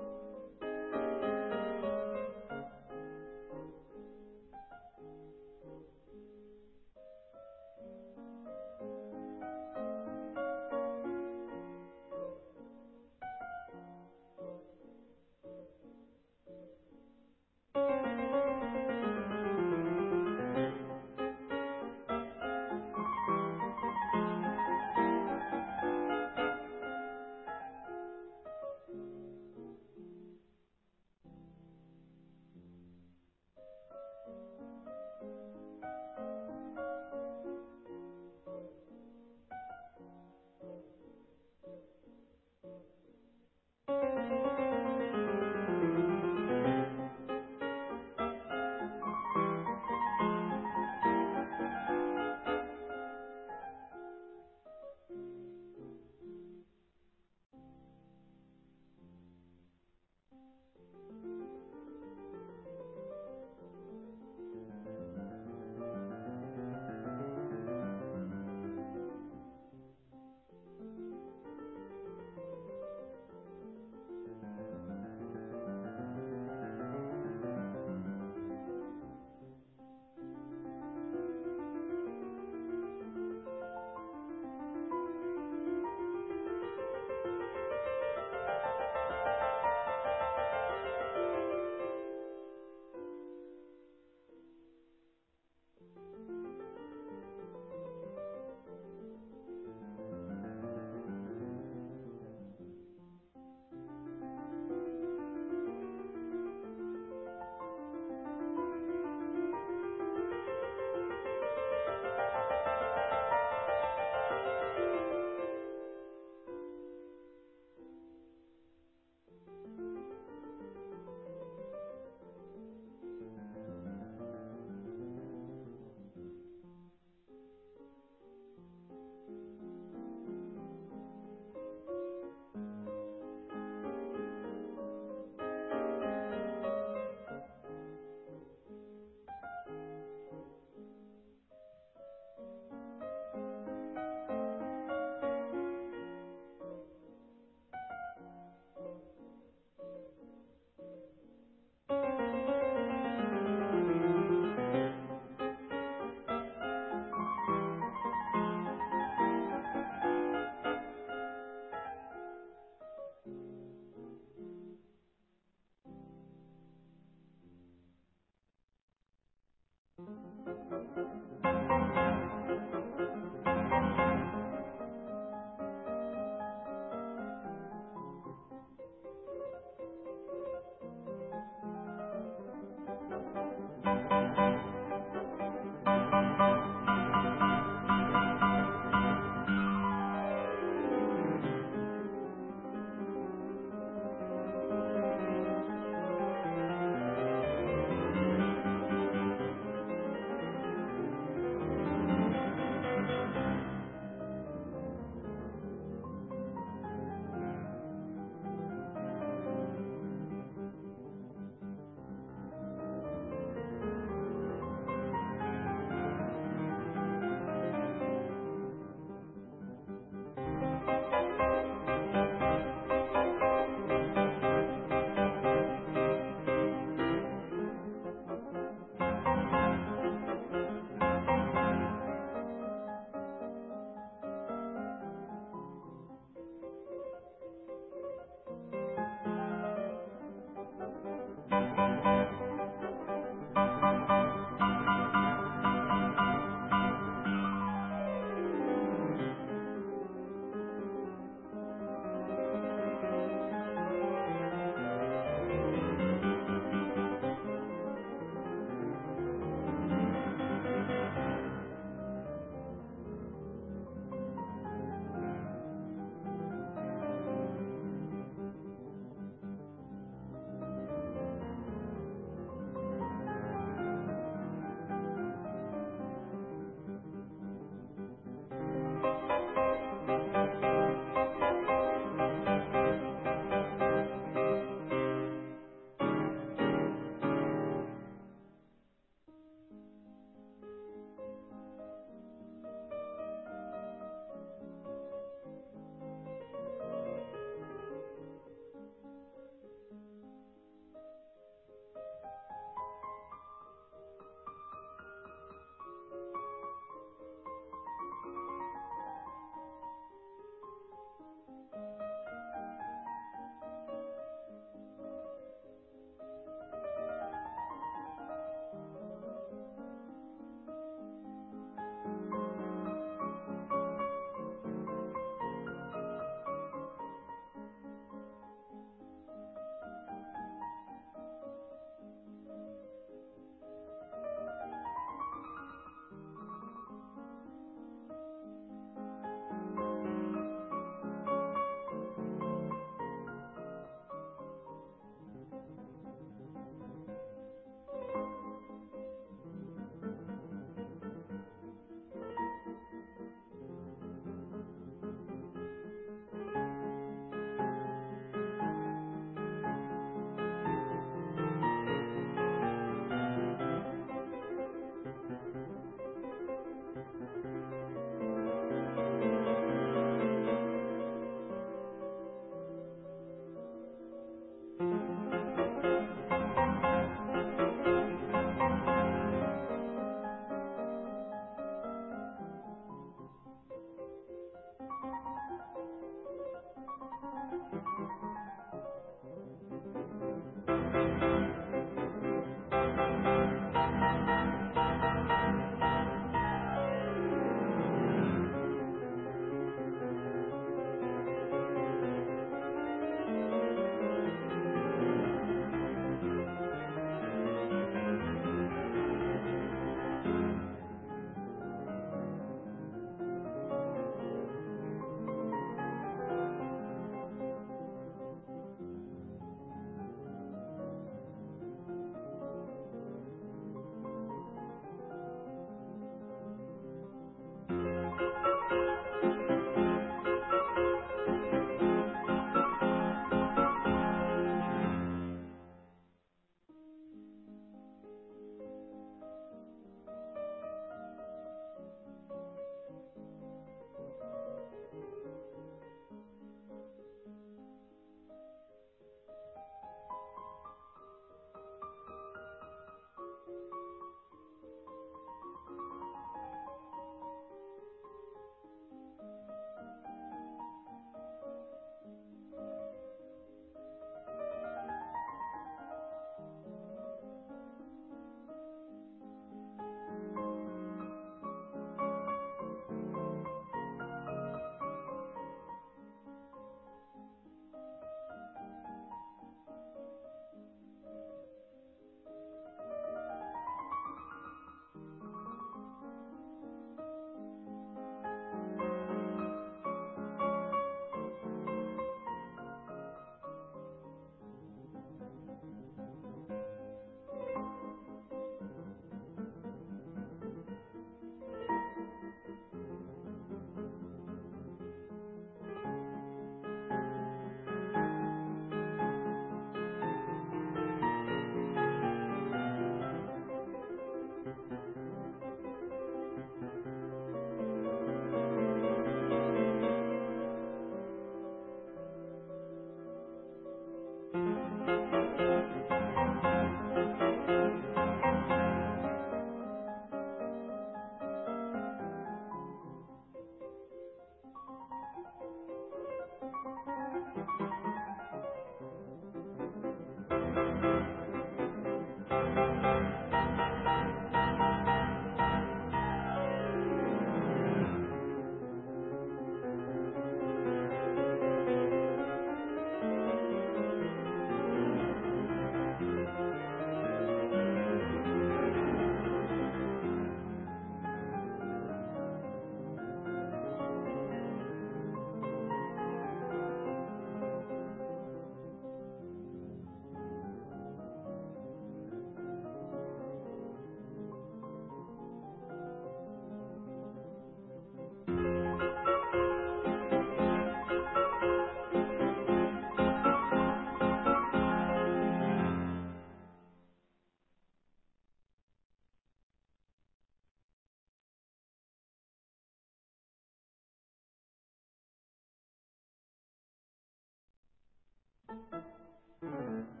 you.